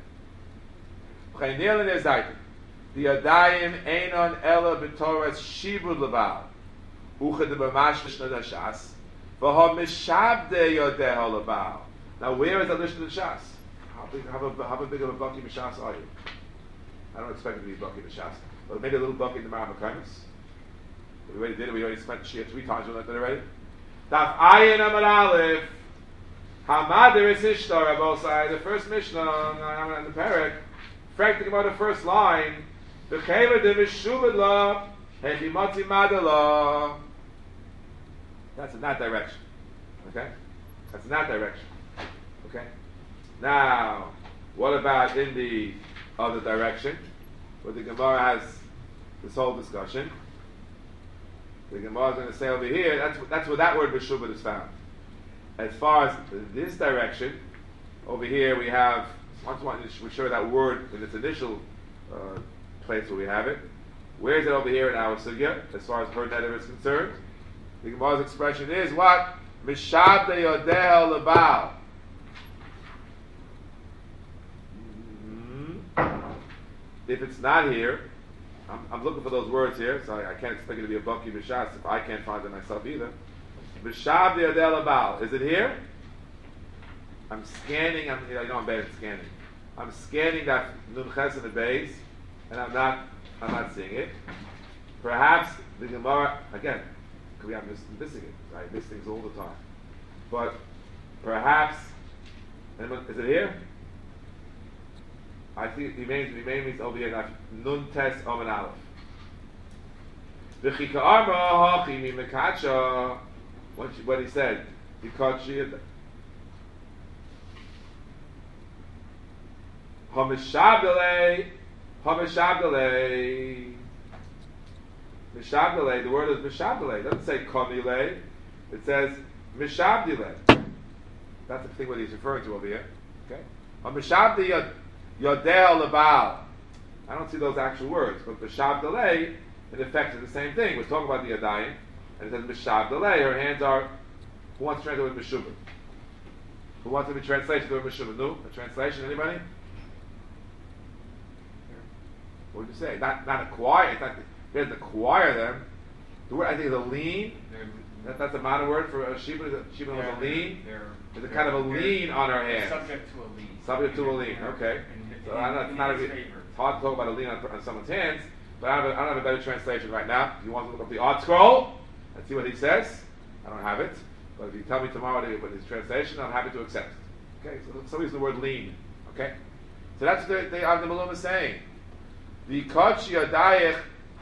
L'chein nira l'nei zaytim. The Yadayim einon ela b'toras shibud leval. Uche de b'mash mishnah d'shas. V'ha mishabde yodeha leval. Now where is the mishnah d'shas? How big, how, a, how big of a bucky mishas are you? I don't expect it to be bucky mishas. But maybe a little bucky in the Maram HaKaimus. We already did it. We already spent the shir three times. We learned it already. Daf ayin amar aleph. Hamader is ishtar abosai. The first mishnah on the parak. Practically about the first line. B'cheva de v'shubad la hechimotzi madala. That's in that direction. Okay? That's in that direction. Okay? Now, what about in the other direction? Where the Gemara has this whole discussion. The Gemara is going to say over here, that's, that's where that word v'shubad is found. As far as this direction, over here we have, once we show that word in its initial uh, place where we have it. Where is it over here in our sugya, as far as her neder is concerned? The Gemara's expression is what? Mishabde yodeh lebal. If it's not here, I'm, I'm looking for those words here, so I, I can't expect it to be a bucky mishas if I can't find it myself either. Mishabde yodeh lebal. Is it here? I'm scanning. I'm, you know, I'm bad at scanning. I'm scanning that nun ches in the base, and I'm not. I'm not seeing it. Perhaps the Gemara again. Could be I'm miss, missing it. I miss things all the time. But perhaps, anyone, is it here? I think the main the main means over here. Nun tes omen aleph. V'chika arma hachi mi mekacha. What he said, because she had. Hamishabdele, Hamishabdele, Mishabdele. The word is Mishabdele. It doesn't say Komile. It says Mishabdele. That's the thing what he's referring to over here. Okay. Hamishabde Yodel Lebal. I don't see those actual words, but Mishabdele in effect is the same thing. We're talking about the Yadayim, and it says Mishabdele. Her hands are. Who wants to translate with Meshubah? Who wants to be translated to Meshubah? No, a translation. Anybody? What would you say? Not not acquire. It's not. He doesn't acquire them. The word I think is a lean. That, that's a modern word for a sheba. Sheba was a lean. There's a kind of a lean on her hands. Subject to a lean. Subject to a lean. Okay. So I don't know, it's not a, it's hard to talk about a lean on, on someone's hands, but I don't, have a, I don't have a better translation right now. If you want to look up the Art Scroll and see what he says, I don't have it. But if you tell me tomorrow what his translation, I'm happy to accept it. Okay. So somebody's the word lean. Okay. So that's what the Avnei Malun is saying. The Koch Yadayich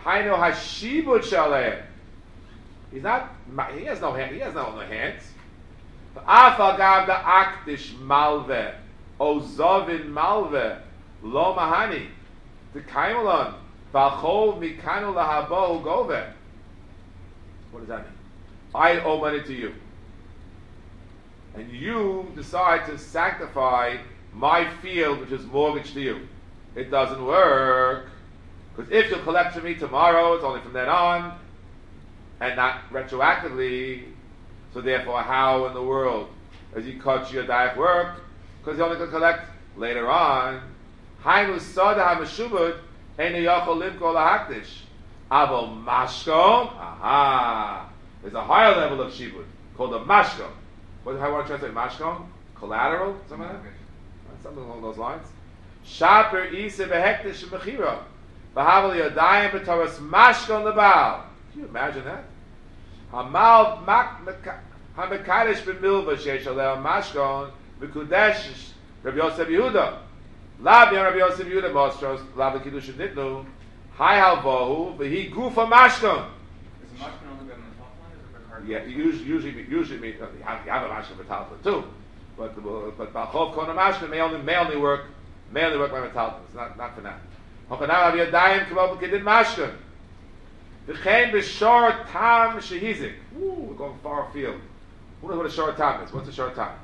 Hainu hashibud shaleim. He's not. He has no hand. He has no, no hands. Afal gav the akdish malve, ozovin malve, lo mahani, the kaimelon, v'achol mikanu lahabo gove. What does that mean? I owe money to you, and you decide to sanctify my field, which is mortgaged to you. It doesn't work, because if you collect from me tomorrow, it's only from then on, and not retroactively. So therefore, how in the world does he cut your diet work? Because he only can collect later on. Hainu sada hameshubud enu yachol limko lahakdish. Avo mashkom. Aha. There's a higher level of shibud called a mashkom. What? How do I translate mashkom? Collateral? Something like that? Something along those lines. Shaper isa behekdish mechira. V'havel yodayim b'toras mashkom lebal. Can you imagine that? Hamal hamekadesh b'milva sheish alei mashkon v'kudesh Rabbi Yosef Yehuda Lav Rabbi Yosef Yehuda Mostros Lav Kiddush Nitnu Hai Halvohu v'hi gufa mashkon. Is the mashkon only got on the top line or the card? Yeah, usually usually usually mean you have, you have a mashkon metalton too, but but Balchov Kona mashkon may only may only work may only work by metalton. It's not not for that. Hokanam Aviyadayim Kavol Kedin mashkon. V'chein b'shor tam shehizik. Ooh, we're going far afield. Who knows what a short tam is? What's a short tam?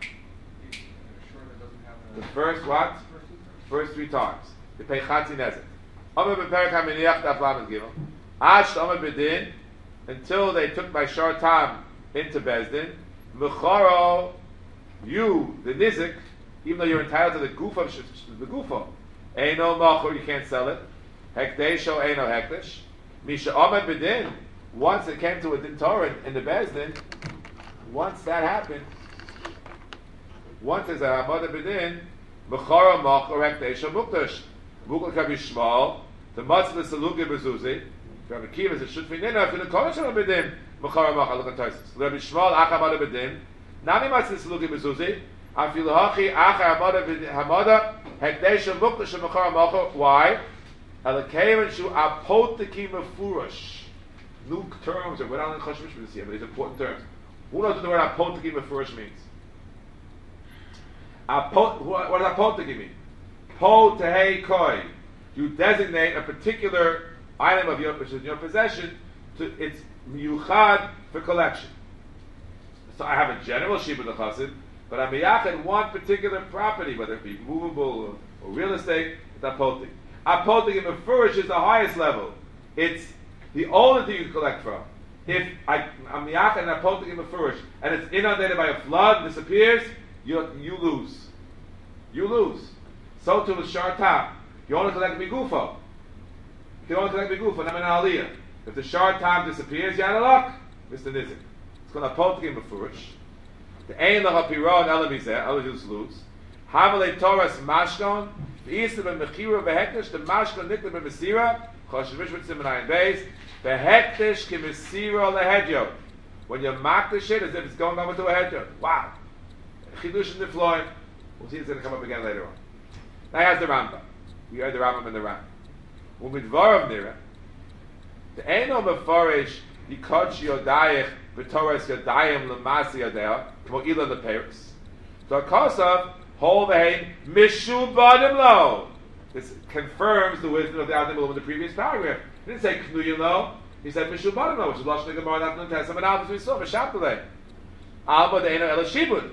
The first what? First three times. The pay chatzi nezek. Omer b'perek haminiach daf lamed gimel. Ash omer b'din, until they took my short tam into Bezdin. Mechoro, you, the nizik, even though you're entitled to the gufa, the gufa, eino machor, you can't sell it. Hekdesho eino hekdesh. Misha Ahmed Bedin, once it came to a din Torah in the Bezdin, once that happened, once there's a Ahmed Bedin, Mechara Mach or Hekdesha Mukdash, Mukal Kabi Shmal, the Matzah Salugi Bezuzi, Rabbi Kiva is a Shutfinina, for the Kodesh Ahmed Bedin, Mechara Mach, look at Tosis. Rabbi Shmal, Ach Ahmed Bedin, Nami Matzah Salugi Bezuzi, Afilu Hachi, Ach Ahmed Hamada, Hekdesha Mukdash, Mechara Mach, why? Alakayim shu apotiki mefurash. New terms are without chashmish for this year, but these important terms. Who knows what the word apotiki mefurash means? Apot, what does apotiki mean? Po tehei koi. You designate a particular item of your, which is in your possession, to its miyuchad for collection. So I have a general shibud l'chasid, but I'm miyachad one particular property, whether it be movable or, or real estate, it's apotik. Apotik in Mefurish is the highest level. It's the only thing you collect from. If I, I'm miyachad and apotik in Mefurish, and it's inundated by a flood, disappears, you you lose. You lose. So too with Shar Tam. You only collect Migufo. You can only collect Migufo, not an Aliyah. If the Shar Tam disappears, you're out of luck, Mister Nizik. It's called apotik in Mefurish. The Ein Lachapiron Elamizeh, Elamizeh you lose. Hamalei Torah Mashkon. The Isa ben Mechira behektish, the Mashka nikla ben Mesira, Choshevish with Simonai and Beis, behektish ki Mesira lehedyo. When you mark the shit as if it's going over to a hedyo. Wow. Chidush in the floor. We'll see it's going to come up again later on. Now here's the Rambam. We heard the Rambam and the Ram. Umidvarav nira. The Eino Mefarish, Yikotch Yodayich, B'Torah Yodayim L'Masi Yodayah, Kmo Ila L'Peris. So Kosav, Hol vein mishu badim lo. This confirms the wisdom of the Adam in the previous paragraph. He didn't say knuyim lo. He said mishu badim lo, which is lashon gemara and afternoon test. And now we saw v'shaptulei. Alba deino el shibud.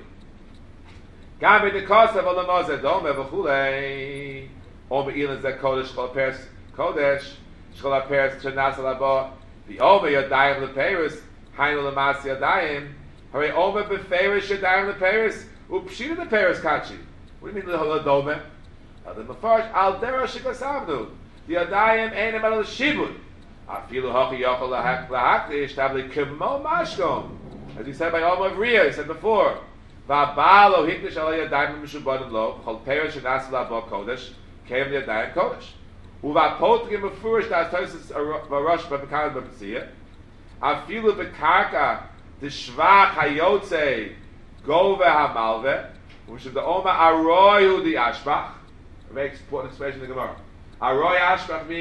Gam the cost of olamazeh dome v'chulei. Ome ilan zeh kodesh shchol pers kodesh shchol pers chenas alaba. The ome yadayim leperis hainu lemasi yadayim. Hare ome beferish yadayim leperis. Upshita the Paris Kachi. What do you mean the Holadome? The Mefarish al dera shikasavnu. The Adayim einem al shibud. Afilu hachi yachol lahak lahakdish tabli kemo mashkom. As he said by Alma of Riyah, he said before. Va'balo hikdish al yadayim mishubadim lo. Chol Paris shenas labo kodesh. Came the Adayim kodesh. Uva'potkim mefurish das toises varosh b'mekayim b'ptziyah. Afilu b'karka the shvach hayotze. Gove hamalve, which is the Oma Aroyu the Ashbach. A very important expression in the Gemara. Aroy Ashbach means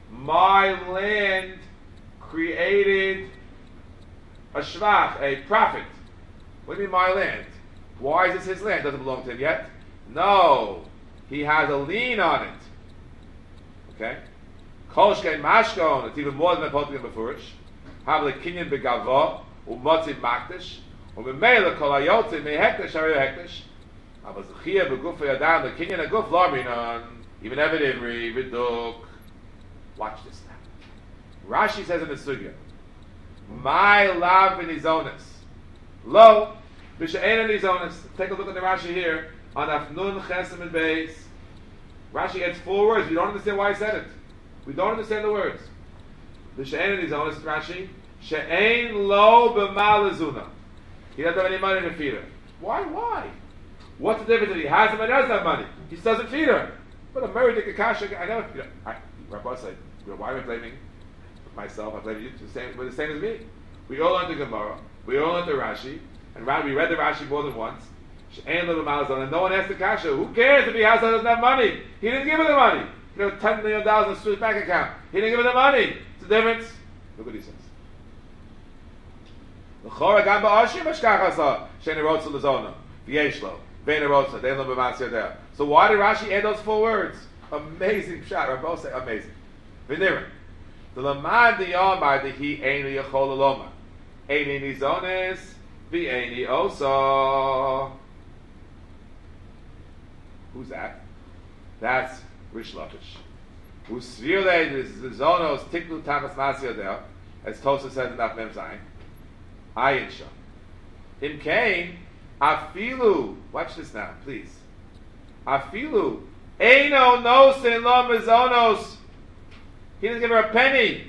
my land created a shvach, a profit. What do you mean my land? Why is this his land? Doesn't belong to him yet? No. He has a lien on it. Okay? Kol shkein mashkon, it's even more than a potik in befurish. Have the kinyan begavo, umotzi makdish, umemela kol ayotzi mehektish ari hektish. Aber zuchia beguf yadam, the kinyan aguf larminon, even evid ivri, viduk. Watch this now. Rashi says in the sugya, my love in his onus. Lo, b'she'en in his onus. Take a look at the Rashi here, on Afnun Chesem and Beis. Rashi adds four words. We don't understand why he said it. We don't understand the words. The she'en is honest, Rashi. She'en lo b'mal lezuna. He doesn't have any money to feed her. Why? Why? What's the difference if he has them and doesn't have money? He just doesn't feed her. But a married Kakasha, I never feed her. I, Rabbi said, why am I blaming myself? I blame you. The same, we're the same as me. We all learned the Gemara. We all learned the Rashi. And we read the Rashi more than once. She'en lo b'mal lezuna. And no one asked the Kasha. Who cares if he has doesn't have money? He didn't give her the money. You know, ten million dollars in his bank account. He didn't give her the money. It's the difference. Look what he says. L'chora gam ba'ashim hashkachasa she'en rotza lezona v'yesh lo ve'en rotza de'en lo b'mas yodeh. So why did Rashi add those four words? Amazing shot. Rabbi say amazing. V'nira. The lamad diyamar dehi eini yachol loma eini nizones v'eini osa. Who's that? That's Rish Lakish. Usvirle is the zonos tiknu tamas masiyadeh, as Tosa says in Daf Mem Zayin. Ayin sham. Im kain afilu. Watch this now, please. Afilu eino nosin lo mezonos. He didn't give her a penny.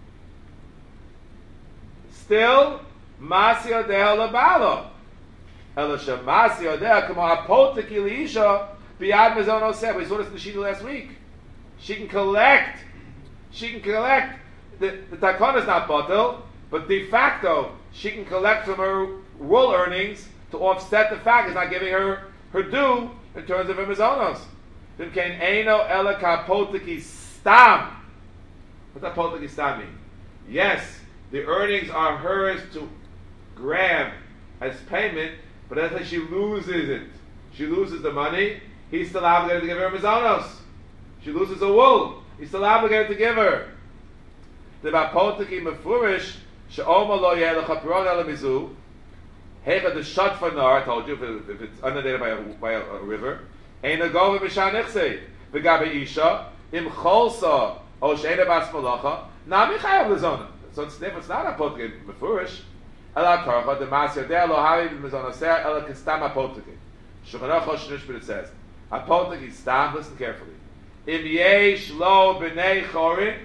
Still masiyadeh labalo. Elisha masiyadeh kamo apotik ilisha. Biyad mezonos said. We saw this in the Shita last week. She can collect. She can collect. The, the takon is not batel, but de facto she can collect from her wool earnings to offset the fact he's not giving her her due in terms of her mezonos. Then came eino ela kapotiki stam. What's that potiki stam mean? Yes, the earnings are hers to grab as payment, but that's like she loses it. She loses the money. He's still obligated to give her mezonos. She loses a wool. He's still obligated to give her. The bapotiki mefurish she'oma lo yeh lechapiron el mizu. Hecha the shot for nar. I told you if, it, if it's inundated by a, by a, a river. Ein agova b'shan nichsei v'gabe isha im cholsa o she'ena bas malacha nami chayav lezona. So it's, it's not a potiki mefurish. Ela karcha the mas yadeh lo havi b'mezonoseh ela kistam apotiki. Shulchan Aruch Shnish, but it says apotiki stam. Listen carefully. Im yesh lo b'nei chorin,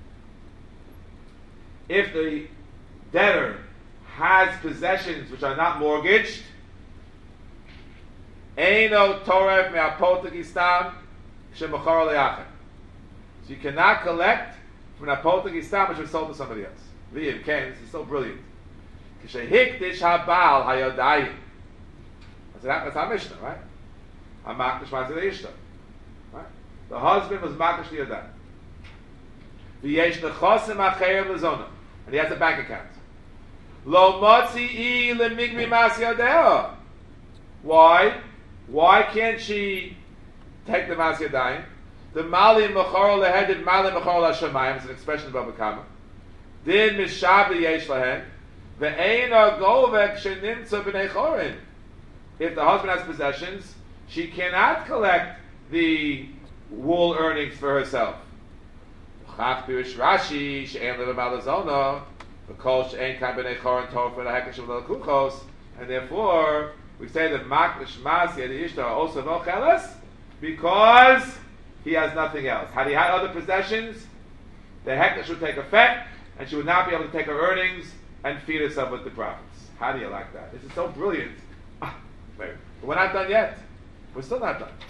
if the debtor has possessions which are not mortgaged, eino toref me'apotiki stam shemachar le'achem. So you cannot collect from an apotiki stam which was sold to somebody else. V'im ken, this is so brilliant. K'shehikdish habal hayodayim. That's our Mishnah, right? Hamakdish ma'aseh ishta. Right? The husband was makish the yadah. V'yesh nechosim acherim lezona, and he has a bank account. Lo motzi lemigmi mas yadeh. Why? Why can't she take the mas yadayim? The malim mechor lehedid malim mechor lashamayim is an expression of Baba Kama. Din mishabli yesh lahen ve'eino govek shenimtza b'nei chorin. If the husband has possessions, she cannot collect the wool earnings for herself. Rashi she'en live malazona, because she'en kan b'nei chorin tov for the hekesh of the kuchos, and therefore we say that maklish mas yadi ishta also no chelas, because he has nothing else. Had he had other possessions, the hekesh would take effect, and she would not be able to take her earnings and feed herself with the profits. How do you like that? This is so brilliant. Ah, but we're not done yet. We're still not done.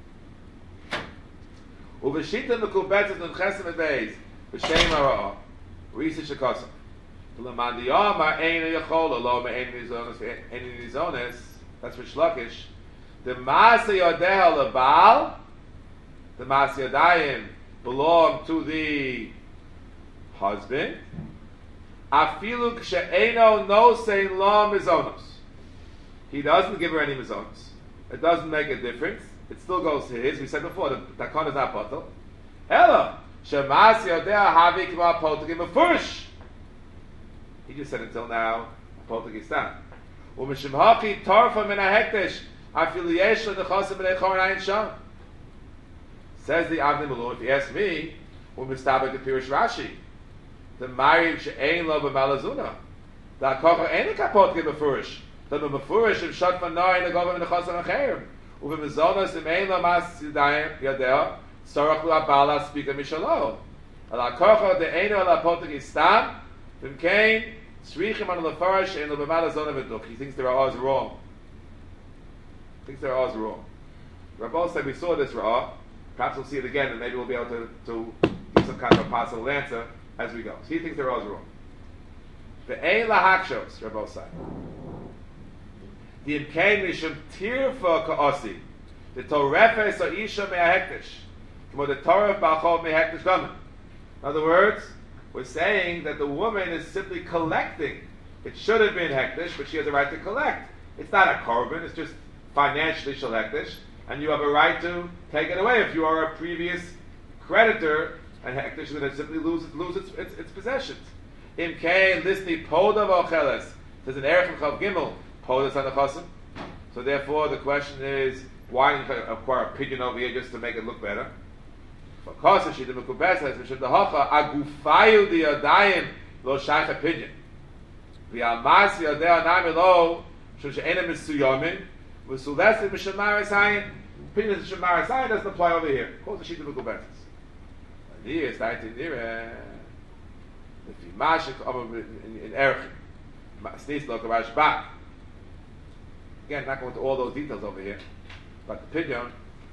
Uveshita mekubetzet nunchesim ebeis b'shem hara risa shekasa v'leman diyama eina yachola lo me'ein nizones eina nizones. That's Rish Lakish. The masa yodeh lebal, the masa yodayim belong to the husband. Afilu kshe'eno no say lo mizonos. He doesn't give her any mizonos. It doesn't make a difference. It still goes to his. We said before, the takon is not potel. Ella shemas yodea havi k'ma potel mefurish. He just said until now, potel gistan. U'mishim haki tarfa min ha'hekdesh afilu yesh le'nechosim b'nei chorin ayin sham. Says the Avnei Malon, if you ask me, when we stop at the Pirush Rashi, the marriage she'ein lo b'malazuna, the hakocha ain't a kapot ke mefurish. The mefurish im shot vanoi negova v'nechosim acherim. Uv'mizonos im ein lo mas yadayim yadeo, sorach lu abala speaker mishalo. Al hakocha de eino al apotek istam, v'mkein tzrichim an lefurish ein lo b'malazuna v'duk. He thinks their all is wrong. He thinks their all is wrong. Rabbi said we saw this Ra'ah. Perhaps we'll see it again, and maybe we'll be able to, to do some kind of a possible answer as we go. So he thinks they're all wrong. The ein lahakshos, Rabbi said. The imkain mishum tirfa ka'osi. The torefes or isha me'ahektish. כמו the Torah b'achol me'ahektish gamen. In other words, we're saying that the woman is simply collecting. It should have been hektish, but she has a right to collect. It's not a korban, it's just financially shel hektish. And you have a right to take it away if you are a previous creditor, and hektish is going to simply lose, lose its, its, its possessions. Im kein lisni poda v'ocheles. There's an erech chav gimel poda sanachasim. So therefore, the question is, why didn't you acquire a pigeon over here just to make it look better? For kosa she didn't mekubesas v'shem dahacha agufayu di yadayim lo shaych a pigeon. V'yamasi yadei anami lo shum she'enem misuyomin. With Sulestin Mishamar Sayin, opinion of Shamar Sayin doesn't apply over here. Of course, the sheet of the Gobetis. And here is that in there. If you mash it in Erech, sneeze look Rash back. Again, not going to all those details over here, but the pidyon.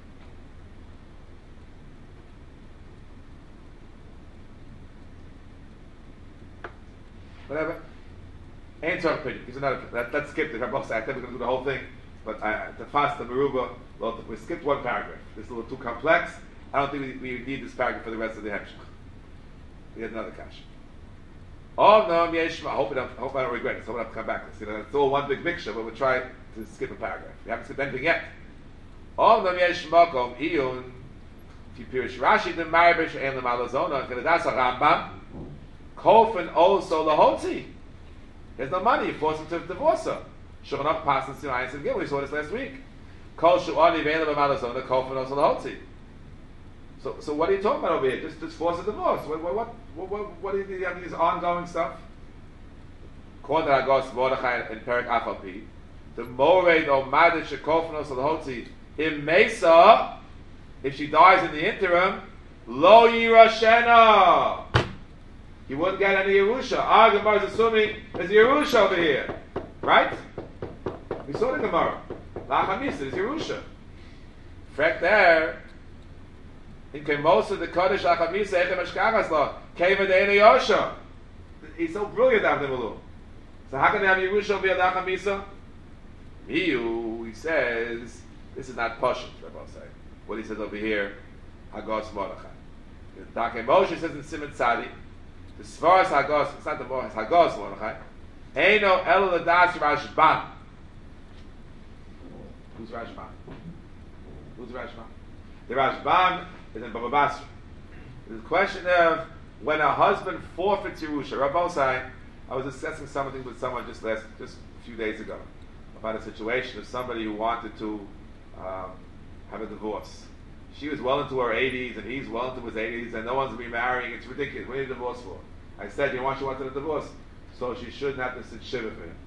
Whatever. Answer opinion. Here's another. Let, let's skip it. I'm not saying we're going to do the whole thing. But uh, the fast the Meruba, we skipped one paragraph. It's a little too complex. I don't think we, we need this paragraph for the rest of the Hemshech. We had another kash. Oh no, Yeshma. I hope I don't, I hope I don't regret it. So I will have to come back. You know, it's all one big mixture, but we'll try to skip a paragraph. We haven't skipped anything yet. Oh no, Yeshma. Kom iyun. If you pirish Rashi the Maribish and the Malazona, and that's a Rambam. Kofen also lahotzi. There's no money. You force him to divorce her. Shulchan passes to Ayin and Gimel. We saw this last week. Kol shu'ani ve'ela b'malazona kofen also lahotzi. So, so what are you talking about over here? Just, just force a divorce. What, what, what, what, what do you have these ongoing stuff? According to Agos Mordechai in Perek Afalpi, the moreid or madid shekofen also lahotzi im mesa, if she dies in the interim, lo yirashena. You wouldn't get any Yerusha. Our Gemara is assuming there's Yerusha over here. Right? We saw the Gemara. Lachamisa, there's Yerusha. Fact there, in Kemosa, the Kodesh Lachamisa, Echem Eshkachasla, Keva Deina Yosha. He's so brilliant, Avnei Malon. So how can they have Yerusha over here, Lachamisa? Miyu, he says, this is not Pashut, Rabbi say. What he says over here, Hagos Mordechai. Dake Moshe says in Simon Tzadi, the Svaras Hagos, it's not the Mordechai, it's Hagos Mordechai. Eino El Ladas Rashban. Who's Rashban? Who's Rashban? The Rashban is in Baba Basra. The question of when a husband forfeits Yerusha. Rabbi Say, I was discussing something with someone just last, just a few days ago about a situation of somebody who wanted to um, have a divorce. She was well into her eighties, and he's well into his eighties, and no one's remarrying. It's ridiculous. What are you a divorce for? I said, you know why she wanted a divorce? So she shouldn't have to sit shiva for him.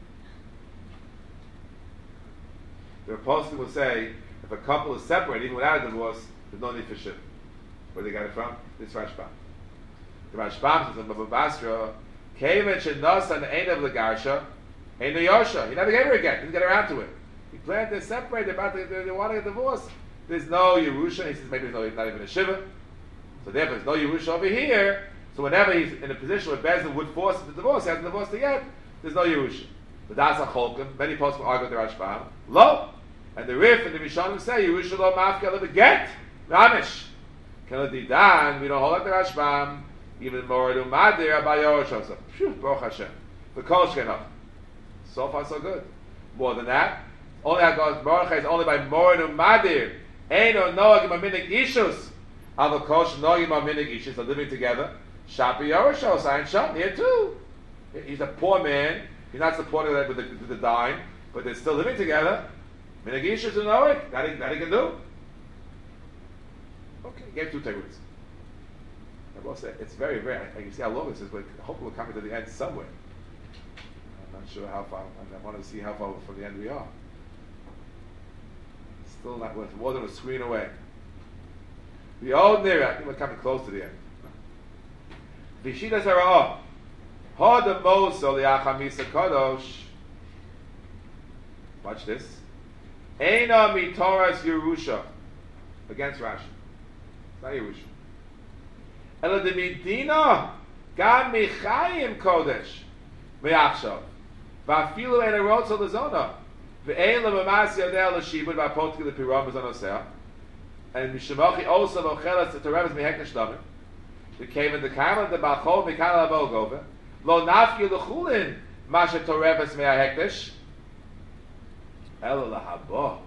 The apostle will say, if a couple is separated, even without a divorce, there's no need for shiva. Where they got it from? This Rashbam. The Rashbam says in Baba Basra, Kevin Shenosan Ein of Lagarsha, Ein Yosha. He never gave her again. He didn't get around to it. He planned to separate. They're about to, they, they want to get divorced. There's no Yerusha. He says maybe there's no, not even a shiva. So therefore, there's no Yerusha over here. So whenever he's in a position where Bezdin would force him to divorce, he hasn't divorced her yet, there's no Yerusha. But that's a cholkim. Many poskim argue with the Rashbam. Lo! And the Rif and the Rishonim say, Yerusha lo mafka lo beget. Ramish. Keladidan, we don't hold like the Rashbam, even more to Madir, Abayor Shosa. Phew, Baruch Hashem. The Kol Shkenach. So far, so good. More than that, only Hagos Baruch is only by more to Madir. Eino Noagim Aminik Ishus. Al Kosh Noagim Aminik Ishus are living together. Shapi Yorosho, Sign Shot, here too. He's a poor man. He's not supporting that with the, with the dime, but they're still living together. Minig Ishus and Noag, that he, that he can do. Okay, he gave two takeaways. I will say, it's very rare. I can see how long this is, but hopefully we're coming to the end somewhere. I'm not sure how far, I want to see how far from the end we are. Still not worth more than a screen away. The old Nira, I think we're coming close to the end. Vishidas Hara'ah. Ha the Moso li'achamisa kadosh. Watch this. Eina mitoras Yerusha. Against Rashi. It's not Yerusha. Ela de midina gam michayim kodesh me'achshav. Va'afilu eina rotza lezona. Ve'ein lemamasi yodeh l'shibud va'apotki l'piram v'zonoseh. And Mishemochi also v'ochelas t'tereves meheknesh damim. The came in the Karmel, the Balchol, Mikal Abogova, Lo Nafki L'chulin, Masha Toreves Mea Hekdesh, Ela Lahabo.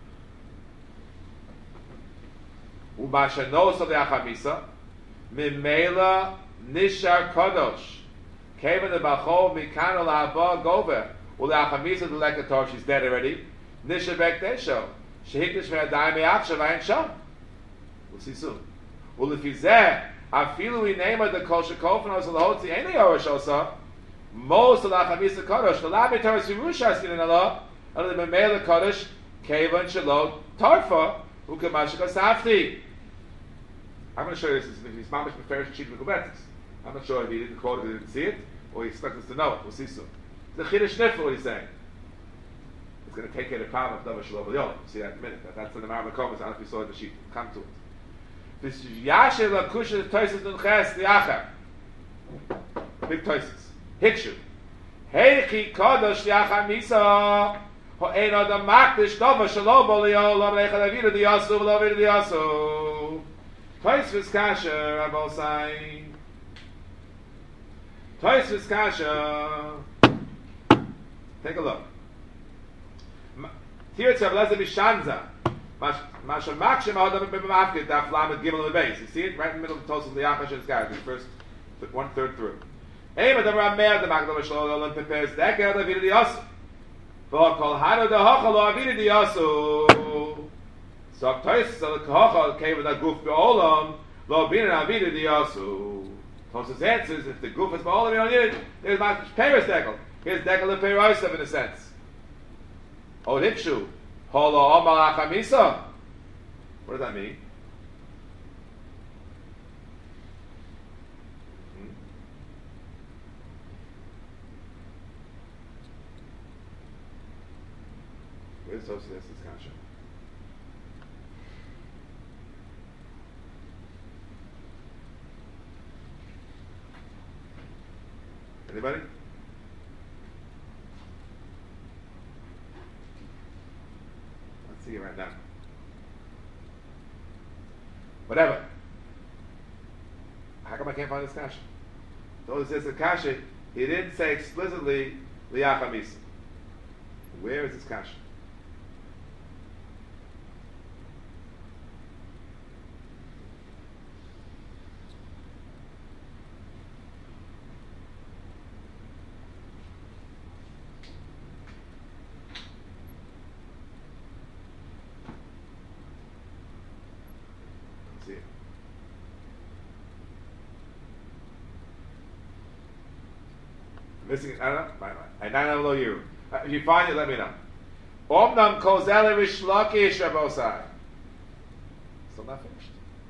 Umasha Nosa Le'achamisa, Mimela Nishar Kodosh, came in the Balchol, Mikal Abogova, Ule'achamisa the Lekator, she's dead already, Nishar Bekdesho, Shehikdish Mea Daim Me'achshav Ayin Sham. We'll see soon. Ulefizeh, Afilu we name it the Kol Shekofen Osa Lahotzi Ene Yorosh Osa Most of the Chamisa Kodesh the Labi Torah Sirusha Skin in Allah and the Memele Kodesh Kevan Shalot Tarfa Ukamashika Safti. I'm going to show you this. He's Mamish Meferish Chid Mekubetis. I'm not sure if he didn't quote it, he didn't see it, or he expects us to know it. We'll see soon. The Chiddush Nifl, what he's saying. It's going to take care of the problem of Dava Shalom Yolim. We'll see that in a minute. That, that's in the Marah Mekomas. I don't know if you saw it in the sheet. Come to it. This is Yasher Lakusha Toises Nunches Liachar. Big Toises. Hikshu. Heichi Kodosh Liachar Misa. Ho Ein Adam Makdish Dova Shalom Bolio Lo Lecha Leviru Diyasu Lo Leviru Diyasu. Toises Kasha Rabbi Sain. Toises Kasha. Take a look. Here it's Ablaza Bishanza. Masha Makshim Adam B'Mafkid Daf Lamed Gimel Lebeis. You see it right in the middle of the Tosaf Liachash and Skar. The first one third through. Eim Adam Ramer the Magdal Shalom Olam prepares Deker Leviru Diyasu. V'Kol Hanu Dehocha Lo Aviru Diyasu. So Tois So the Hocha came with a Guf Be'olam Lo Aviru Aviru Diyasu. Tosaf answers if the Guf is Be'olam you don't need it. There's my Peres Dekel. Here's Dekel and Peroisav in a sense. Oh Hikshu. Holo Omar Achamisa. What does that mean? Hmm? Where's Tosfos Kasha? Anybody? See it right now. Whatever. How come I can't find this kasha? So it says the kasha, he didn't say explicitly liachamisa. Where is this kasha? Missing, I don't know. I don't know you. If you find it, let me know. Omnam kozel rish lakish rabosai. Still not finished.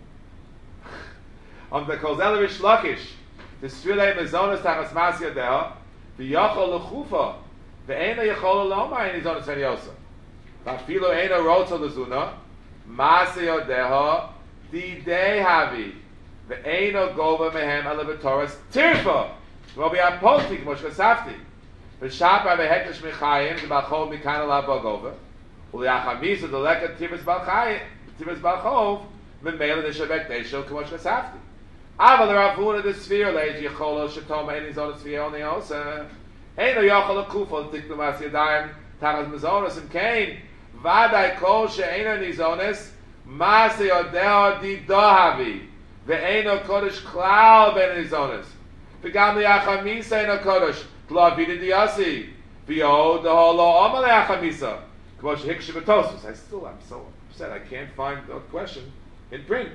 On the kozel rish lakish, the srilei mezonas tachas masya deha, v'yachol lechufa, ve'ena yachol lomar in his own senyosa. V'afilo ena rotzo lezuna, masya deha, didei havi, ve'ena gova mehem elevatoras tirfa. Well, we have posting Moshka Safti. The Shapa Behektish Michayim, the Balchov Mikanal Abogova. Uliachamisa, the Leka Tivis Balchayim, Tivis Balchov, Memela Nishabek Desho Kamosh Kasafti. Aval Rav Huna the sphere leis Yecholo Shatoma any zone sphere only also. Eino Yochol Kufo Tiknumas Yadayim Taras Mazonas and Cain. Vadai Kol She'ena Nizones Masi Odeo Di Dohavi. Ve'eno Kodesh Klal Ben Nizones. V'gam Liachamisa Eno Kodesh. Tla Vida Diasi. V'yo Deholo Oma Liachamisa. Kamosh Hikshibatosus. I still, I'm so upset. I can't find the question in print.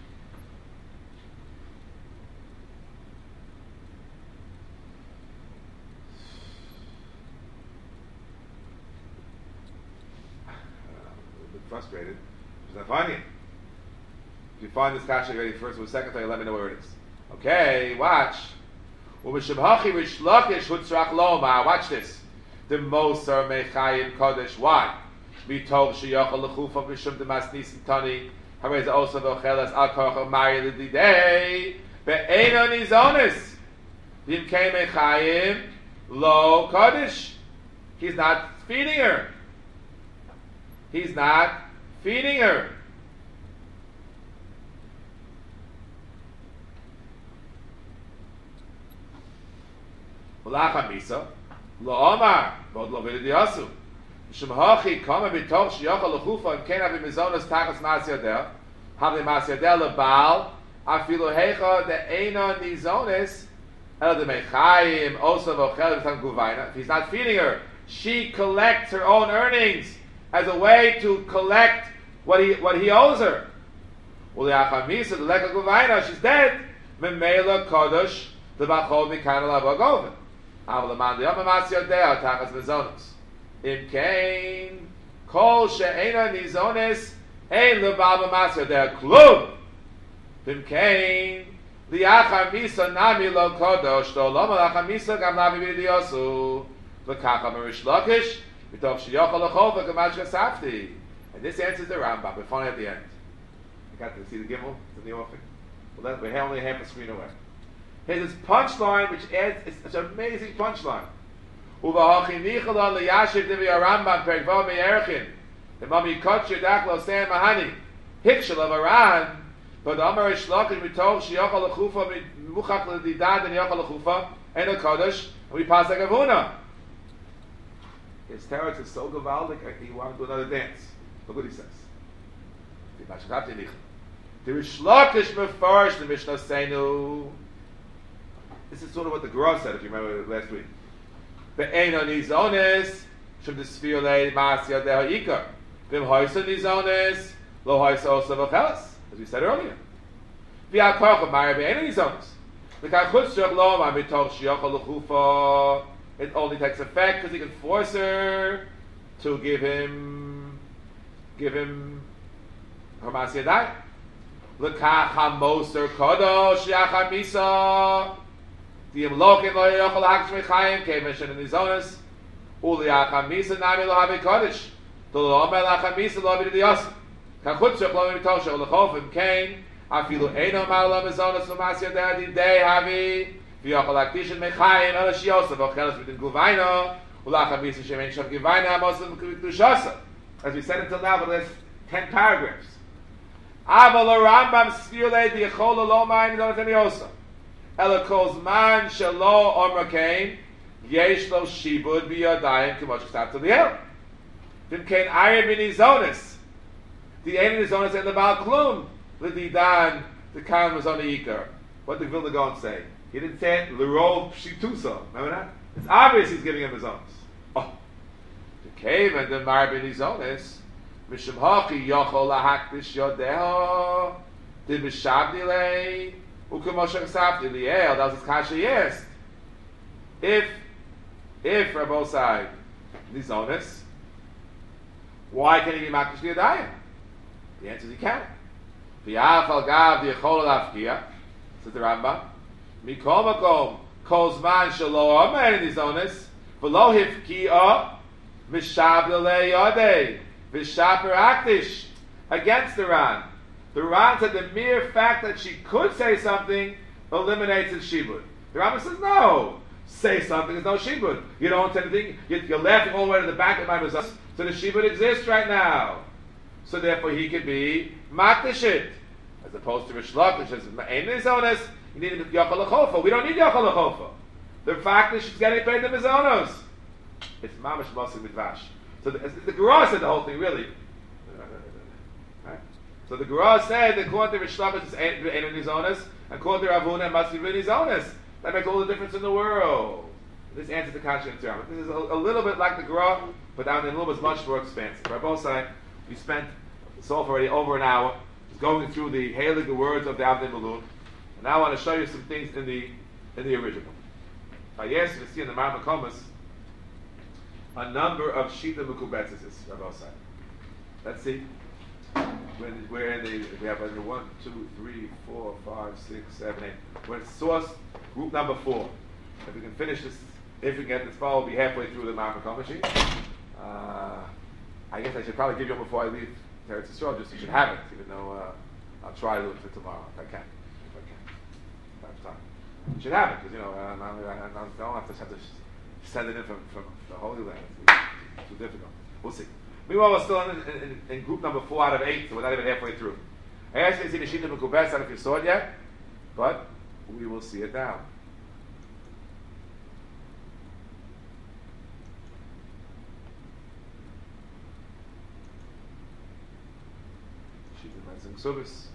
Frustrated. Because I'm finding it. If you find this kasha ready first or second time, let me know where it is. Okay, watch. Watch The Moser Mechayim Kodesh. Why? We told Shiyachal Lechufa Bishum Demasnis Tani. Harez also Vochelas Al Korach Mari Lididei. Be'ena Nizonis. Yim Kei Mechayim Lo Kodesh. He's not feeding her. He's not feeding her. Ulach Misa, Lo Omar, Bod Lo Vili Diasu. Shum Hachi Kama Bitoch Shiyachal Lechufa and Kena Bimizonas Tachas Masyadel, Havli Masyadel Lebal, Afilu Hecha De Eina Nizonis, El De Mechayim, Osa Vochel V'Tam Guvaina. If he's not feeding her, she collects her own earnings as a way to collect what he what he owes her. Uliachamisa the leka guvaina, she's dead. Memela kodesh the bachol mikanal abagoven. Avlaman the amamasya dea tachas bezonos. Im kain kol she'ena nizones ein lebaba masya dea klub. Im kain liachamisa nami lo kodesh do loma lachamisa gam lavi b'diyosu v'kacha merish lakish. And this answers the Rambam. We're finally at the end. You got to see the Gimel? It's in the offing. Well, we're only half a screen away. Here's this punchline, which adds, it's, it's an amazing punchline. The mummy kotcher daklo sam mahani. Hikshel of Aran. But Amar Ishlakish we told Shiyachal Lechufa Muchach L'Didan and Yachal Lechufa and a Kodesh and we pass like Avuna. His teretz is so gewaldig, he wanted to do another dance. Look what he says. The Rish Lakish Mefarish, the Mishnah Seinu. This is sort of what the Gra said, if you remember last week. Be'eno nizones, shem desfir lei masya deha ikar. Vim hoysa nizones, lo hoysa osa v'chelas, as we said earlier. V'ya korcha maya be'eno nizones. V'kar chutzrach lo ma mitov shiyachal l'chufa. It only takes effect because he can force her to give him, give him her masya dai. L'kach ha-moser kodosh yachar misa. The imlokim lo yochel haksh mechayim kemesh in nizones. Uli yachar misa nami lo havi kodesh. To lo omer lachar misa lo havi diyosim. Kan chutzrach lo mitov shech l'chofim kain. Afilu eino mar lo mizones lo masya dai di dei havi. V'yochel hakdishin mechayim el shiyosah v'ocheles within guvaino. Ulachar misa shemein shav guvaino ha-moslim k'dushasa. As we said until now, but there's ten paragraphs. Aval Rambam Sfirle the Yechola Lo Ma'in Don't Any Osa. Ela calls man Shalo Omra Kain Yesh Lo Shibud Biyadayim K'mosh K'stav to the Hell. Vim Kain Ayir Bin Izonis. The Ein Izonis and the Baal Klum. L'didan the Khan was on the Yikar. What did Vilna Gaon say? He didn't say it L'rov Pshitusa. Remember that? It's obvious he's giving him his own. Oh, the cave and the Mar Bin Izonis. Mishum Hachi Yochol Lahakdish Yodeho Did Mishabdile Ukemoshach Safdi Liel. That was his kasha, yes. If if Rabosai is honest, why can he be Makish Yadayim? The answer is he can. V'yafal Gav Yechol Lafkia, says the Rambam. Mikol Makom Kol Zman Shalo Omer is honest. V'lo Hifkia Mishabdile Yodei. Vishaper Akdish against the Ran. The Ran said the mere fact that she could say something eliminates the shibud. The Rambam says no. Say something, there's no shibud. You don't say anything. You're laughing all the way to the back of my mezuzah. So the shibud exists right now. So therefore he could be makdishit. As opposed to Rish Lakish, which says, Ein Mizonos, you need Yochel L'chofa. We don't need Yochel L'chofa. The fact that she's getting paid the Mizonos. It's Mamash Mosik Midvash. So the, the Gemara said the whole thing, really. Right? So the Gemara said that according to Rish Lakish, it's Ein Mizonos, and according to Ravuna, it must be Mizonos. That makes all the difference in the world. This answers the Kasha in Tzarma. This is a, a little bit like the Gemara, but down in a little bit much more expansive. By both sides, we spent so far already over an hour just going through the hailing the words of the Avnei Malun. And now I want to show you some things in the in the original. I yes, you see in the Mar Makomas a number of Shita Mukubetzes, by both sides. Let's see. When we're in the we have under one, two, three, four, five, six, seven, eight. We're in source group number four. If we can finish this, if we can get this far, we'll be halfway through the Mar Makomas sheet. Uh, I guess I should probably give you one before I leave Teretz Yisrael, just so you should have it, even though uh, I'll try to do it for tomorrow, if I can. If I can. If I have time. You should have it, because, you know, uh, I, I, I don't have to, have to send it in from, from the Holy Land. It's too difficult. We'll see. Meanwhile, we're still in, in, in group number four out of eight, so we're not even halfway through. I asked you to see the Shita Mekubetz, I don't know if you saw it yet, but we will see it now. Service.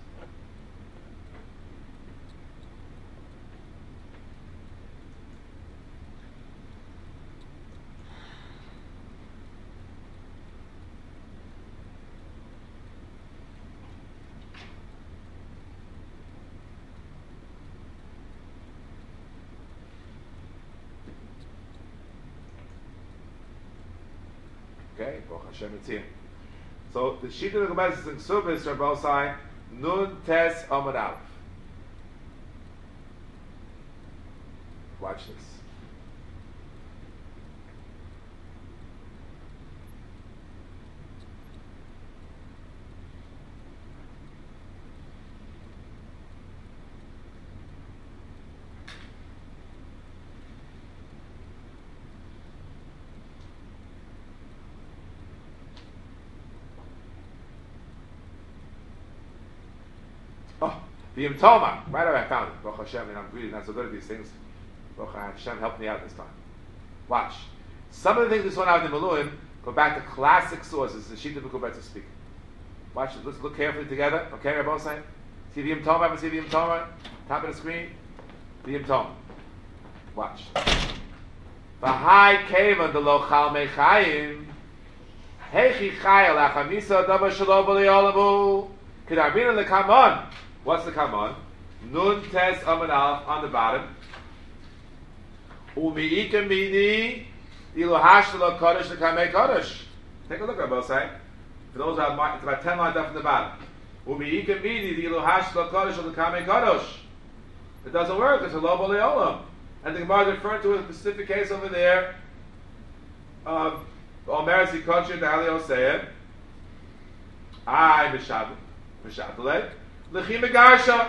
Okay, Baruch Hashem, it's here. So the Shita of the Gemara is in Subis, Rabbi Osai, Nun Tes Amud Aleph. Watch this. Oh, the Yom Toma. Right away I found it. Baruch Hashem, and I'm really not so good at these things. Baruch Hashem helped me out this time. Watch. Some of the things we saw now in the Maluim go back to classic sources. The Shita Mekubetz is speaking. Watch. Let's look carefully together. Okay, we're both saying. See the Yom Toma? Ever see the Yom Toma? Top of the screen. The Yom Toma. Watch. V'hai kevan delo chal mechayim hechi chayel achamisa dava shelo b'li olamu kedarbina lekamon. What's the kamon? Nun tes amud aleph on the bottom. Umiika mini ilu hashlo kodesh lekamei kodesh. Take a look at both sides. For those who have marked, it's about ten lines up from the bottom. Umiika mini ilu hashlo kodesh lekamei kodesh. It doesn't work. It's a lo b'li olam. And the Gemara is referring to a specific case over there of Omer Zikotcher Dali Oseh. I Mishabel. Mishabel. Lechi Megarsha.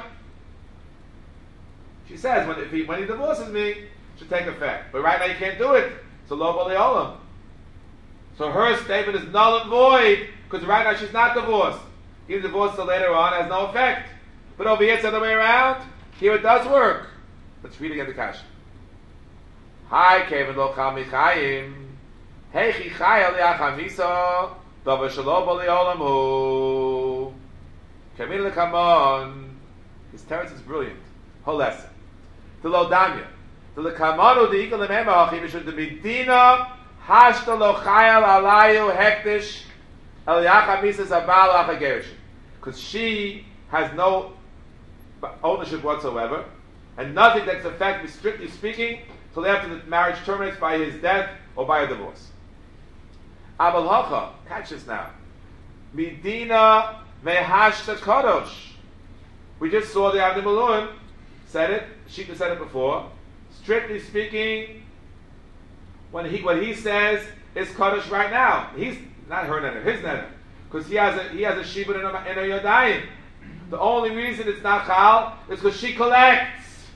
She says, when, if he, when he divorces me, it should take effect. But right now you can't do it. So lo b'li olam. So her statement is null and void, because right now she's not divorced. Even divorced till later on has no effect. But over here it's the other way around. Here it does work. Let's read again the Kasha. Hi, Kevin lo chal michayim. Hey, chi chayel yachamisa. Dava shelo b'li olamu. Kamil lekamon. His teretz is brilliant. Whole lesson. The lo damya. The lekamonu the ikal lemema hachim mishum the midina hashta lo chayel alayu hektish el yachamisa zabal achagerishim. Because she has no ownership whatsoever, and nothing that's effective, strictly speaking, till after the marriage terminates by his death or by a divorce. Abel Hacha, catch this now. Medina mehashta kadosh. We just saw the Avnei Malun said it. Shita said it before. Strictly speaking, when he what he says is kadosh right now. He's not her neder, his neder, because he has a he has a shibud in a, in a yodayim. The only reason it's not chal is because she collects.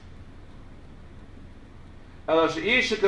She has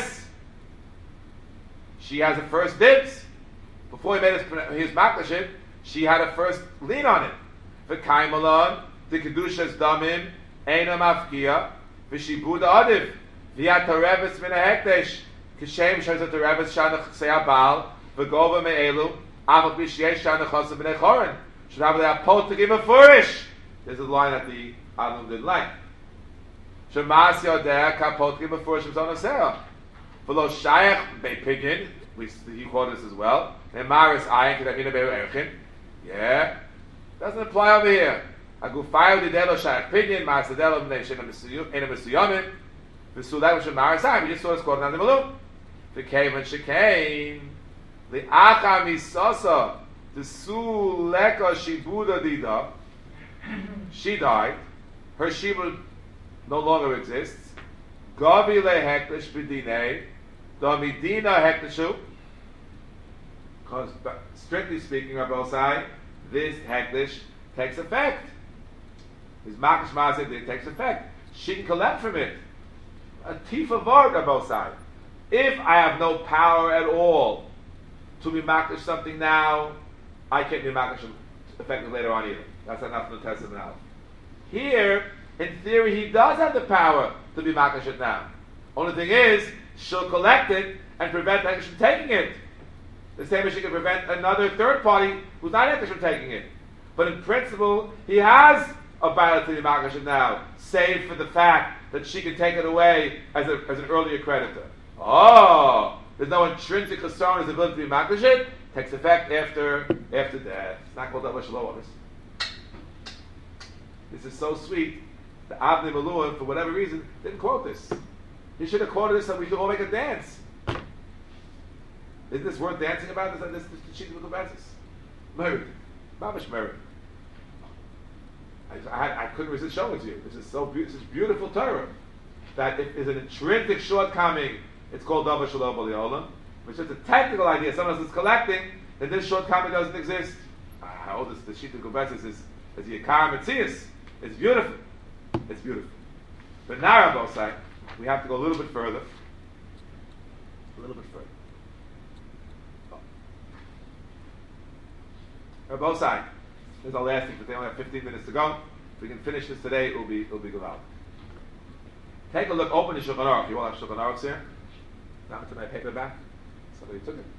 the first dibs before he made his, his maklaship. she had a first lien on it. V'kaimalon, the Kedushas Damim, Eina Mafkia, V'shibud Adiv, V'yat Harevis Min HaHekdesh, Kishem Shazat Harevis Shanach Seyabal, V'gova Me'elu, Aval B'shyesh Shanach Chosav B'nei Chorin. Should have that pot to give a flourish. There's a line that the Adam didn't like. Shemas Yodea Kapot give a flourish of Zonasera. V'lo Shayach Be'pigin, we he quoted this as well. Nemaris Ayin Kedavina Be'u Erchin. Yeah. Doesn't apply over here. Agufayu Didelo Shayach Pigin, Masadelo B'nei Shena Mesuyamin, V'sulay V'shemaris Ayin. We just saw this quote on the Malum. V'kevan Shekain, Li'acha Misasa, the Suleka Shibuda Dida, she died, her Shibud no longer exists. Gavi le hektish b'dinei, da midina hektishu. Because strictly speaking, Rabbi Osai, this hektish takes effect. His makish mazid, it takes effect. She can collect from it. A tifa vard, Rabbi Osai. If I have no power at all to be makish something now, I can't be makish effective later on either. That's enough to test him out. Here, in theory, he does have the power to be makish it now. Only thing is, she'll collect it and prevent Hekesh from taking it. The same as she can prevent another third party who's not Hekesh from taking it. But in principle, he has a ballot to be makish it now, save for the fact that she can take it away as, a, as an earlier creditor. Oh, there's no intrinsic concern his ability to be makish it. Takes effect after after death. It's not called Avash Loavis. This is so sweet. The Avnei Malua, for whatever reason, didn't quote this. He should have quoted this so we could all make a dance. Isn't this worth dancing about? This this this sheet of the Bezos. Merit. Mamish merit. I, I, I couldn't resist showing it to you. This is so beautiful. This is beautiful Torah. That if there's an intrinsic shortcoming, it's called Dava Shalom B'Liolam. It's just a technical idea. Someone else is collecting, then this shortcoming doesn't exist. Ah, how old is the sheet of the Bezos is is the Yakar Metzias. It's beautiful. It's beautiful. But now, Rabbi Osai, we have to go a little bit further. A little bit further. Oh. Rabbi Osai, this is our last thing, but they only have fifteen minutes to go. If we can finish this today, it will be, it will be good out. Take a look, open the Shulchan Aruch. You all have Shulchan Aruchs here? Now to my paperback. Somebody took it.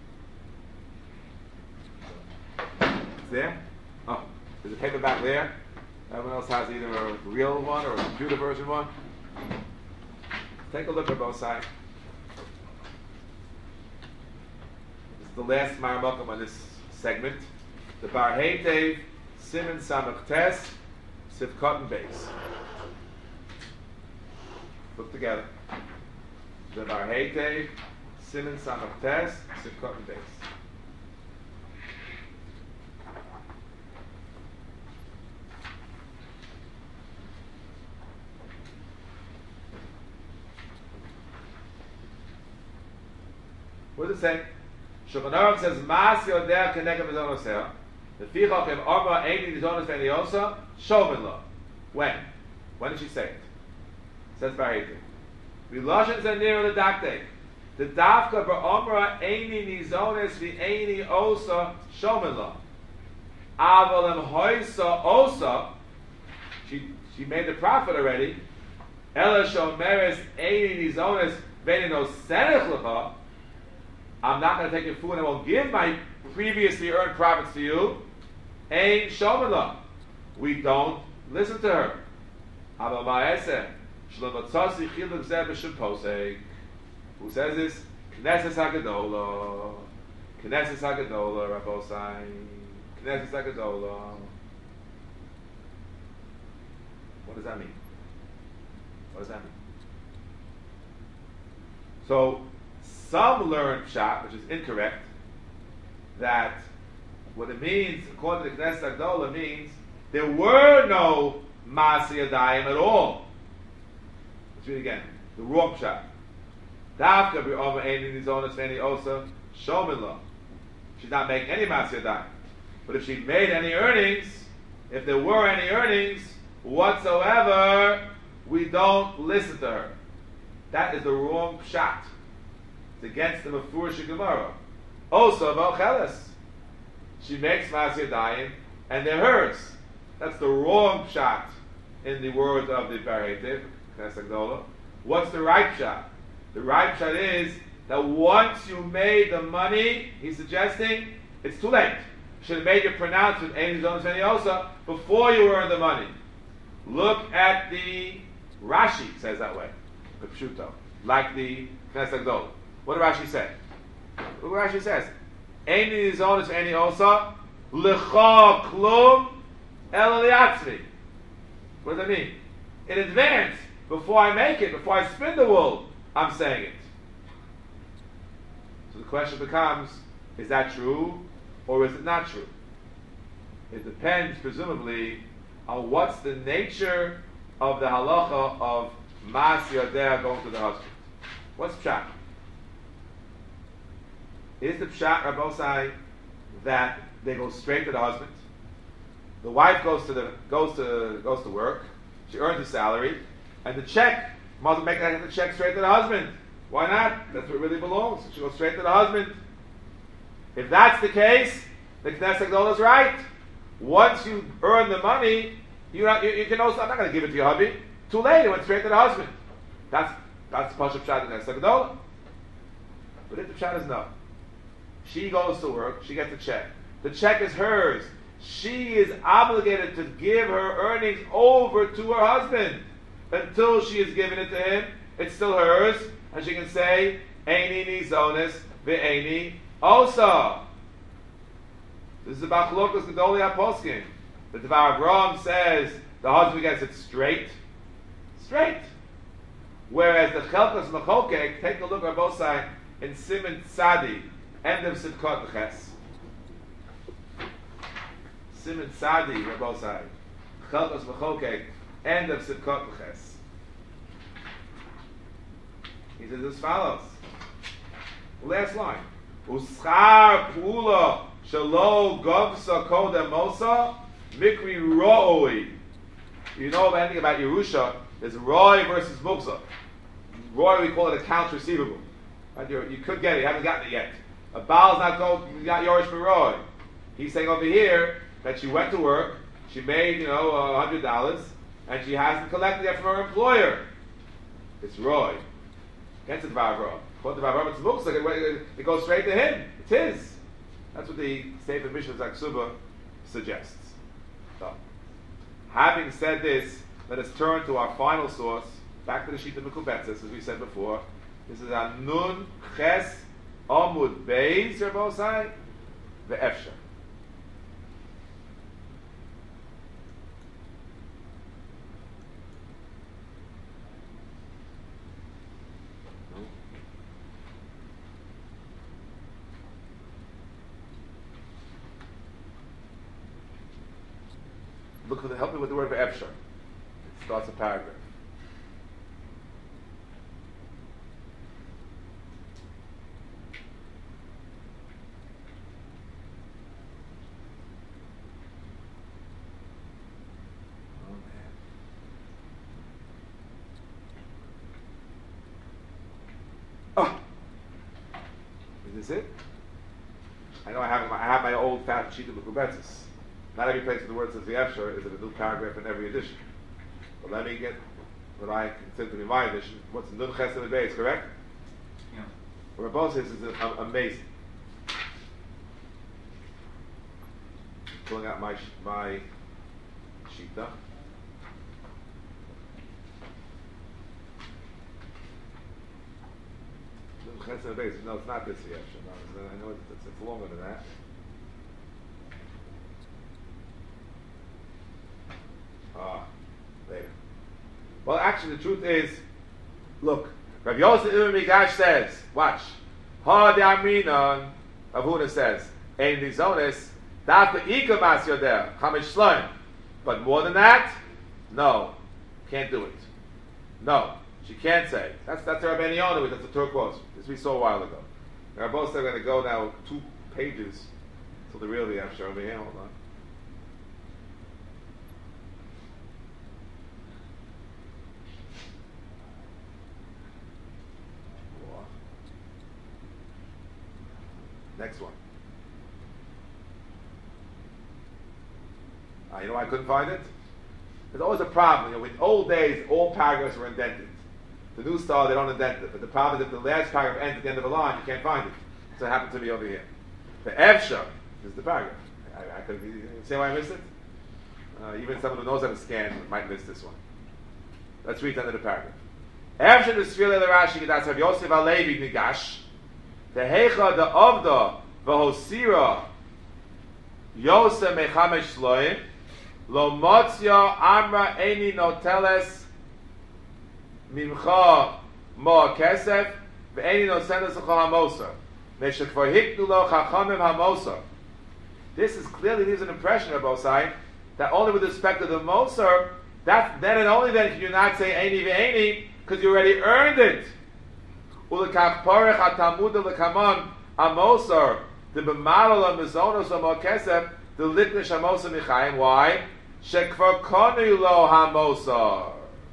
It's there? Oh, there's a paperback there. Everyone else has either a real one or a computer version one. Take a look at both sides. This is the last Maramokim on this segment. The Bar Heitev, Siman Samach Tes, Sivkot and Beis. Look together. The Bar Heitev, Siman Samach Tes, Sivkot and Beis. What does it say? Shulchan Aruch says, Mas Yodea Keneged Mizonoseh. The Fichach Im Omra Eini Nizonos Veniosa Shomin Lo. When? When did she say it? Says Barayte. Viloshin Zanir Ledakte. The Dafka Ba'omra Eini Nizonos Ve'eini Osa Shomin Lo. Avalem Hoysa Osa. She she made the prophet already. Ela Shomeres Eini Nizonos Ve'eini Senech Lecha. I'm not going to take your food and I won't give my previously earned profits to you. Ein Shomelah. We don't listen to her. Who says this? Knesset HaGedolah. Knesset HaGedolah, Rabbosai. Knesset HaGedolah. What does that mean? What does that mean? So, some learn Pshat, which is incorrect, that what it means, according to the Knesset HaGedolah, means there were no Ma'aseh Yadayim at all. Let's read it again. The wrong Pshat. Davka b'Omer Eini Nizonos Ve'eini Osa Shomin Lo. She's not making any Ma'aseh Yadayim. But if she made any earnings, if there were any earnings whatsoever, we don't listen to her. That is the wrong Pshat. It's against the Mefurish Gemara. Also about Cheles. She makes Masya Dayan, and they're hers. That's the wrong shot in the words of the Barahitiv, Knesset Gdola. What's the right shot? The right shot is that once you made the money, he's suggesting, it's too late. You should have made your pronouncement, Ein Zonos V'Eini before you earned the money. Look at the Rashi says that way, the Pshuto, like the Knesset Gdola. What does Rashi say? Look what Rashi says. Ein Zonos V'Eini L'cha Klum El Liatzmi. What does that mean? In advance, before I make it, before I spin the wool, I'm saying it. So the question becomes, is that true or is it not true? It depends, presumably, on what's the nature of the halacha of Mas Yodea going to the husband. What's pshat? Is the pshat, Rabbosai, that they go straight to the husband? The wife goes to the goes to goes to work, she earns a salary, and the check, mother make that the check straight to the husband. Why not? That's where it really belongs. She goes straight to the husband. If that's the case, the Knesset Gdola is right. Once you earn the money, you not, you, you can also, I'm not going to give it to your hubby. Too late, it went straight to the husband. That's that's the Pashup Pshat in Knesset Gdola. But if the Pshat is no, she goes to work, she gets a check. The check is hers. She is obligated to give her earnings over to her husband until she has given it to him. It's still hers, and she can say, Eini nizonis ve'eini osa. This is about Chalokas Gedolei HaPoskim. The Devar Avraham says the husband gets it straight, straight. Whereas the Chelkas Mechokek, take a look at both sides in Siman Tzadi, end of Sivkot Ches. Siman Tzadi, Rabbosai, Chelkas Mechokek, end of Sivkot Ches. He says as follows. Last line. Uschar pula shelo govsa kodem mosa mikri ro'oi. You know anything about Yerusha? There's Roy versus Muksa. Roy, we call it accounts receivable. Right? You're, you could get it, you haven't gotten it yet. A Baal's not going, you got Yorish for Roy. He's saying over here that she went to work, she made, you know, a hundred dollars, and she hasn't collected it from her employer. It's Roy. Against the Dvar According to Dvar it's Muksa, it, it goes straight to him. It's his. That's what the Sefer Mishnah Zaksuba suggests. So, having said this, let us turn to our final source, back to the Shita Mekubetzes, as we said before. This is a Nun Ches Amud Beis, Rabbosai, Ve'efsha. Look for the, help me with the word Ve'efsha. It starts a paragraph. Oh, is this it? I know I have my, I have my old fat sheet of Mekubetzes. Not every place where the word says the Efshar is in a new paragraph in every edition. But let me get what I consider to be my edition. What's Nun Ches Amud Beis, correct? Yeah. What Rabbi says is uh, amazing. Pulling out my my Shita. Nun Ches Amud Beis. No, it's not this Efshar. No, I know it's, it's, it's longer than that. Ah, later. Well, actually, the truth is, look, Rav Yosef Ibn Migash says, watch, Ha de Aminon, Rav Huna says, Ein Nizonis, Dafka Ika Mas Yodeh, Chamish Shloim. But more than that, no, can't do it. No, she can't say. That's that's Rabbi Yonah, that's the turquoise, as we saw a while ago. Now, both are going to go now two pages till the real Yamshar over here. Hold on. Next one. Uh, you know why I couldn't find it? There's always a problem. You know, in old days, all paragraphs were indented. The new style, they don't indent it. But the problem is if the last paragraph ends at the end of a line, you can't find it. So it happened to me over here. The Evsha is the paragraph. I, I could, you see why I missed it? Uh, even someone who knows how to scan might miss this one. Let's read the end of the paragraph. Evsha the Sfila the Rashi, that's Rav Yosef Alevi Nigash. The Hecha the Avda V'Hosira Yosef Mechamesh Shloim Lo Motzia Amra Eini Noteles Mimcha Mo Kesef Ve'Eini Nosenes L'Chol HaMoser Meshekvar Hiknu Lo Chachamim HaMoser. This is clearly leaves an impression of both sides that only with respect to the Moser, that then and only then can you not say Eini Ve'Eini because you already earned it. Ulekach Porech HaTalmud L'Kamon HaMoser the B'Malol HaMizonos HaMo Kesef the Liknish HaMoser Michayim. Why? Shekvar Konu Lo HaMoser.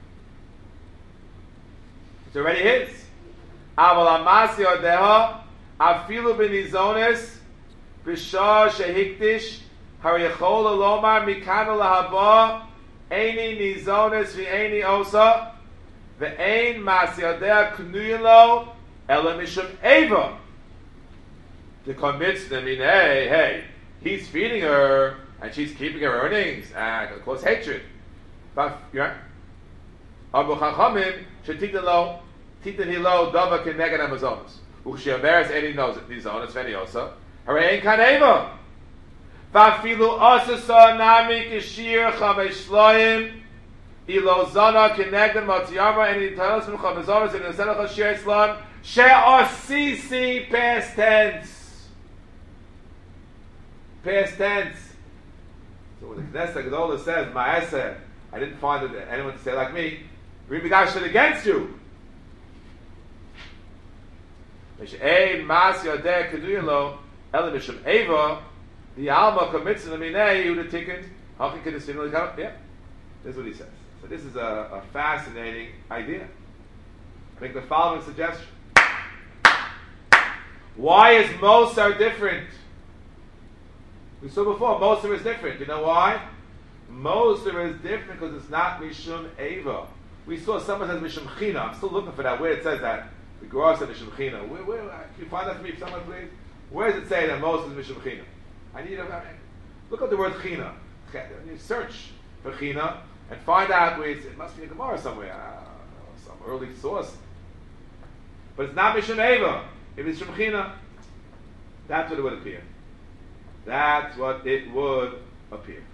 It's already his. Aval Amasi Odeha Afilu B'Nizones B'Shah Shehikdish Hariyachol Lomar Mikanu Lahaba Eini Nizones V'Eini Osa V'Ein Masi Odeh Knuyelo Ela Mishum Eva. To convince them in, hey, hey, he's feeding her and she's keeping her earnings and of course hatred. But yeah. Abu Chachamim Shetitan Lo Titan Hilo Dava Keneged Amazonas. Uchshiaveres Eini Nizones V'Eini Osa Harein Kaneva. Vafilu Asasa Nami Kishir Chamesh Shloim Ilozana Keneged Matziyama and Italos from Chamazonas and Nesenach Shir Islam She'asisi past tense. Past tense. So when the Knesset Gedolah says, Ma'aseh, I didn't find it, anyone to say like me, read Megashit against you. Mish'ein Mas Yodeh Keduyelo Ela Mishum Eva the Alma commits in the Minei Yehuda Tikkun Hachik Kedesim L'Kam. Yeah, this is what he says. So this is a, a fascinating idea. Make the following suggestion. Why is Moser different? We saw before, Moser is different. You know why? Moser is different because it's not Mishum Eva. We saw someone says Mishum China. I'm still looking for that. Where it says that. The Gemara said Mishum China. Where, where, can you find that for me, someone please? Where does it say that Moser is Mishum China? I need a, I mean, look at the word China. You search for China and find out where it's, it must be a Gemara somewhere. Uh, some early source. But it's not Mishum Eva. If it's Mishum China, that's what it would appear. That's what it would appear.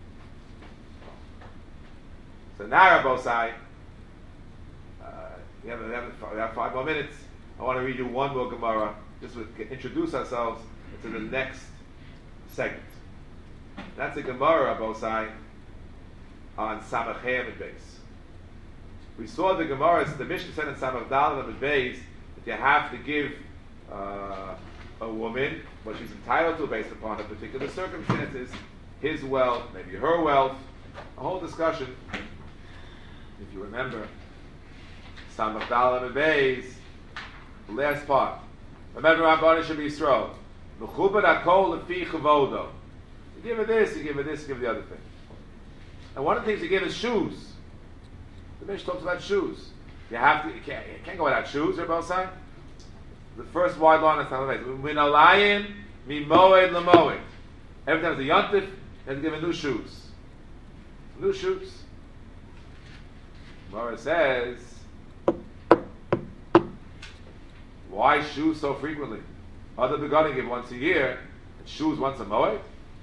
So now, Rabosai, uh, we, have, we, have, we have five more minutes. I want to read you one more Gemara, just to introduce ourselves to the next segment. That's a Gemara, Rabosai, on Samach Hem and Beis. We saw the Gemara, the Mishnah said in Samach Dalet and Beis that you have to give uh, a woman what she's entitled to based upon her particular circumstances, his wealth, maybe her wealth, a whole discussion. If you remember, Samach Dalet and Beis, the last part. Remember, Rabbanu should be Yisrael. Mechubad Hakol Lefi Chavodo. You give her this, you give her this, you give her the other thing. And one of the things you give is shoes. The Mishnah talks about shoes. You have to, you can't, you can't go without shoes, Rabbi Osai. The first wide line is not amazing. Minalayin mimoed lemoed. Every time there's a yontif, you have to give her new shoes. New shoes. Mara says, why shoes so frequently? Other begotten give once a year, and shoes once a moed.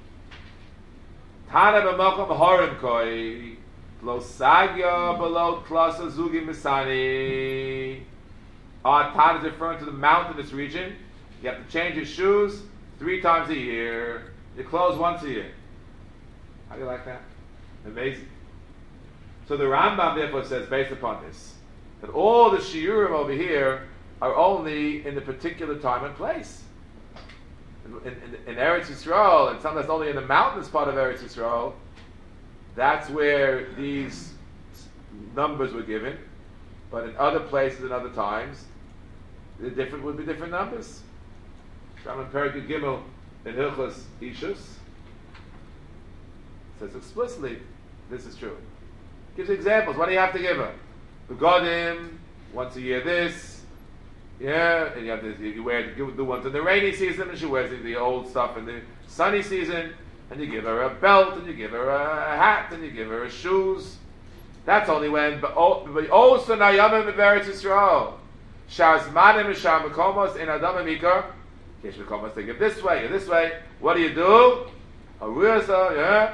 Tana b'mokom horim koi lo sagya below klasa zugi misani. Our Tana is referring to the mountainous region. You have to change your shoes three times a year. Your clothes once a year. How do you like that? Amazing. So the Rambam therefore says, based upon this, that all the shiurim over here are only in the particular time and place. In, in, in Eretz Yisrael, and sometimes only in the mountainous part of Eretz Yisrael, that's where these numbers were given. But in other places and other times, the different would be different numbers. Sham and Perikut Gimel in Hilchos Ishus says explicitly, this is true. Gives examples. What do you have to give her? The Godim, once a year this, yeah, and you have this, you wear the ones in the rainy season, and she wears the, the old stuff in the sunny season, and you give her a belt, and you give her a hat, and you give her shoes. That's only when also na yamim be'eretz Yisrael. Shazmanim misham mekomos in adam mikar. Kesh mekomos they give this way, this way. What do you do? A ruasa, yeah.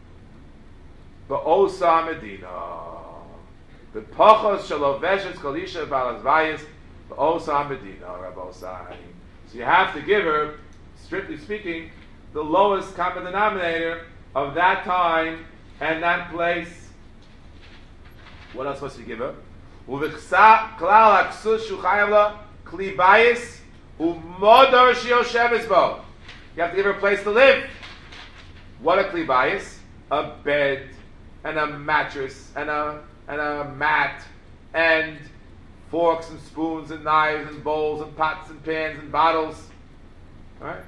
Ba'osa medina. The pachos shaloveshes kolisha balas vayis. Ba'osa medina rabosai. So you have to give her, strictly speaking, the lowest common denominator of that time and that place. What else must you give her? Uvichsa klal aksus shuchayavla kli bayis umodar shiosheves bo. You have to give her a place to live. What a kli bayis? A bed and a mattress and a and a mat and forks and spoons and knives and bowls and pots and pans and bottles. All right.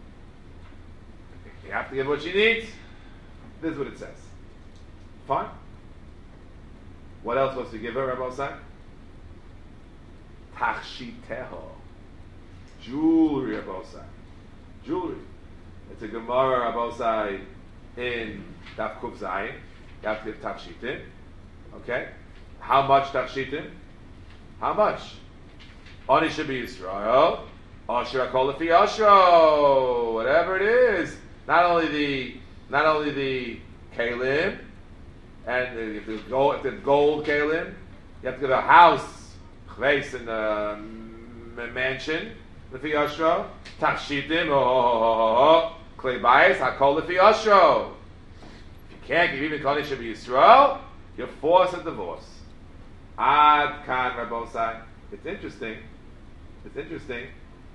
You have to give her what she needs. This is what it says. Fine. What else was to give her, Rabbi Osai? Tachshiteho. Jewelry, Rabbi Osai. Jewelry. It's a Gemara, Rabbi Osai, in Daf Kuf Zayin. You have to give Tachshitim. Okay? How much Tachshitim? How much? Oni should be Yisrael. Asher Akol Lefi Ashro. Whatever it is. Not only the, not only the Kalim, and if there's gold, if there's gold kalim, you have to give a house, chveis in a mansion, lefi yashro, tachshitim, oh, klei bayis, hakol lefi yashro. If you can't give even kol should be Yisrael, you're forced a divorce. Ad kan rabosai. It's interesting. It's interesting.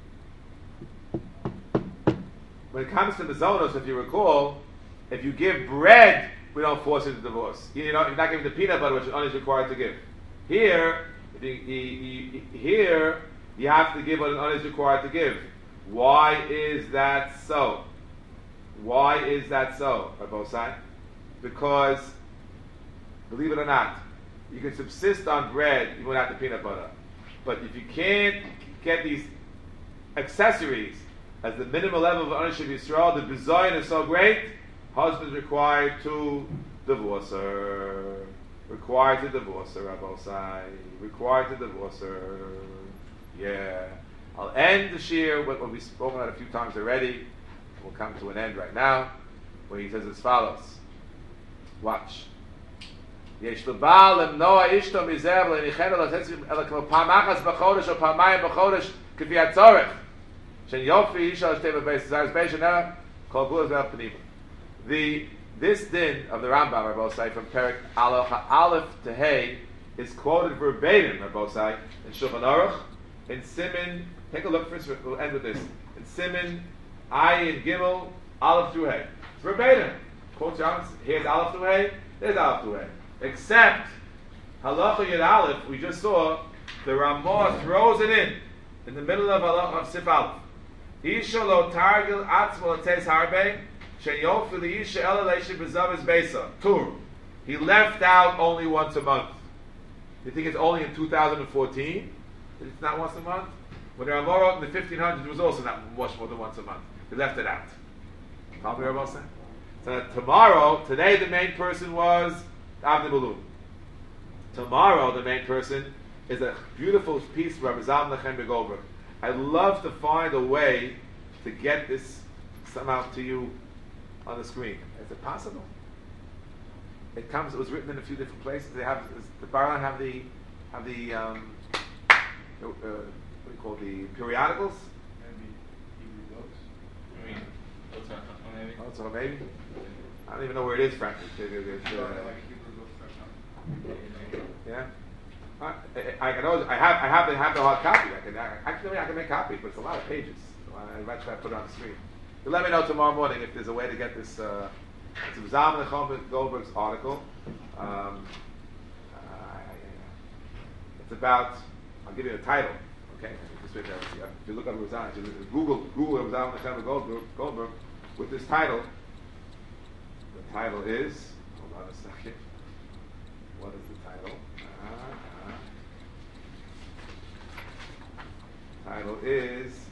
When it comes to the zonos, if you recall, if you give bread, we don't force you to divorce. You know, you're not giving the peanut butter, which one is required to give. Here, you, you, you, here you have to give what an one is required to give. Why is that so? Why is that so, Rabbi Osai? Because, believe it or not, you can subsist on bread even without the peanut butter. But if you can't get these accessories as the minimal level of ownership of Yisrael, the bizayon is so great, husband's required to divorce her. Required to divorce her, Rabbi Osai. Required to divorce her. Yeah. I'll end the shir with what we've spoken about a few times already. We'll come to an end right now, where he says as follows. Watch. יש לבעל למנוע אשתו מזה ולניחנו לתת אלא כמו פעם אחת בחודש או פעמיים בחודש כפי הצורך. שיופי אישה לשתי בבית זר בית שנראה כל גבול זה הפנימה. The this din of the Rambam, Rabbi Osai, from Perik Aleph to Hay, is quoted verbatim, Rabbi Osai, in Shulchan Aruch, in Siman. Take a look first. We'll end with this. In Siman, Ayin Gimel, Aleph through Hay. It's verbatim. Quotes Rambam. Here's Aleph through Hay. There's Aleph through Hay. Except Halacha Yud Aleph, we just saw the Ramah throws it in in the middle of Halacha of Sif Aleph. Isha lo targil atzmo lates harbe. Tur. He left out only once a month. You think it's only in two thousand fourteen? It's not once a month? When the Ramah wrote in the fifteen hundreds, it was also not much more than once a month. He left it out. Probably Rabbi saying. So tomorrow, today the main person was Avnei Balun. Tomorrow the main person is a beautiful piece from Rabbi Zalman Lechem Goldberg. I'd love to find a way to get this somehow to you on the screen. Is it possible? It comes. It was written in a few different places. They have the Baran have the have the um, uh, what do you call the periodicals? Maybe Hebrew books. I mean, what's that? Maybe. Oh, so maybe. I don't even know where it is, frankly. It's, uh, Like Hebrew books. yeah. I, I, I can always, I have I have to have the hard copy. I can I, actually I can make copies, but it's a lot of pages. So I, I'd rather try to put it on the screen. You let me know tomorrow morning if there's a way to get this. Uh, it's Zalman Lechem Goldberg's article. Um, uh, it's about. I'll give you a title. Okay. This way, if you look up Zalman, Google Google Zalman Lechem Goldberg, Goldberg with this title. The title is, hold on a second. What is the title? Uh, uh, title is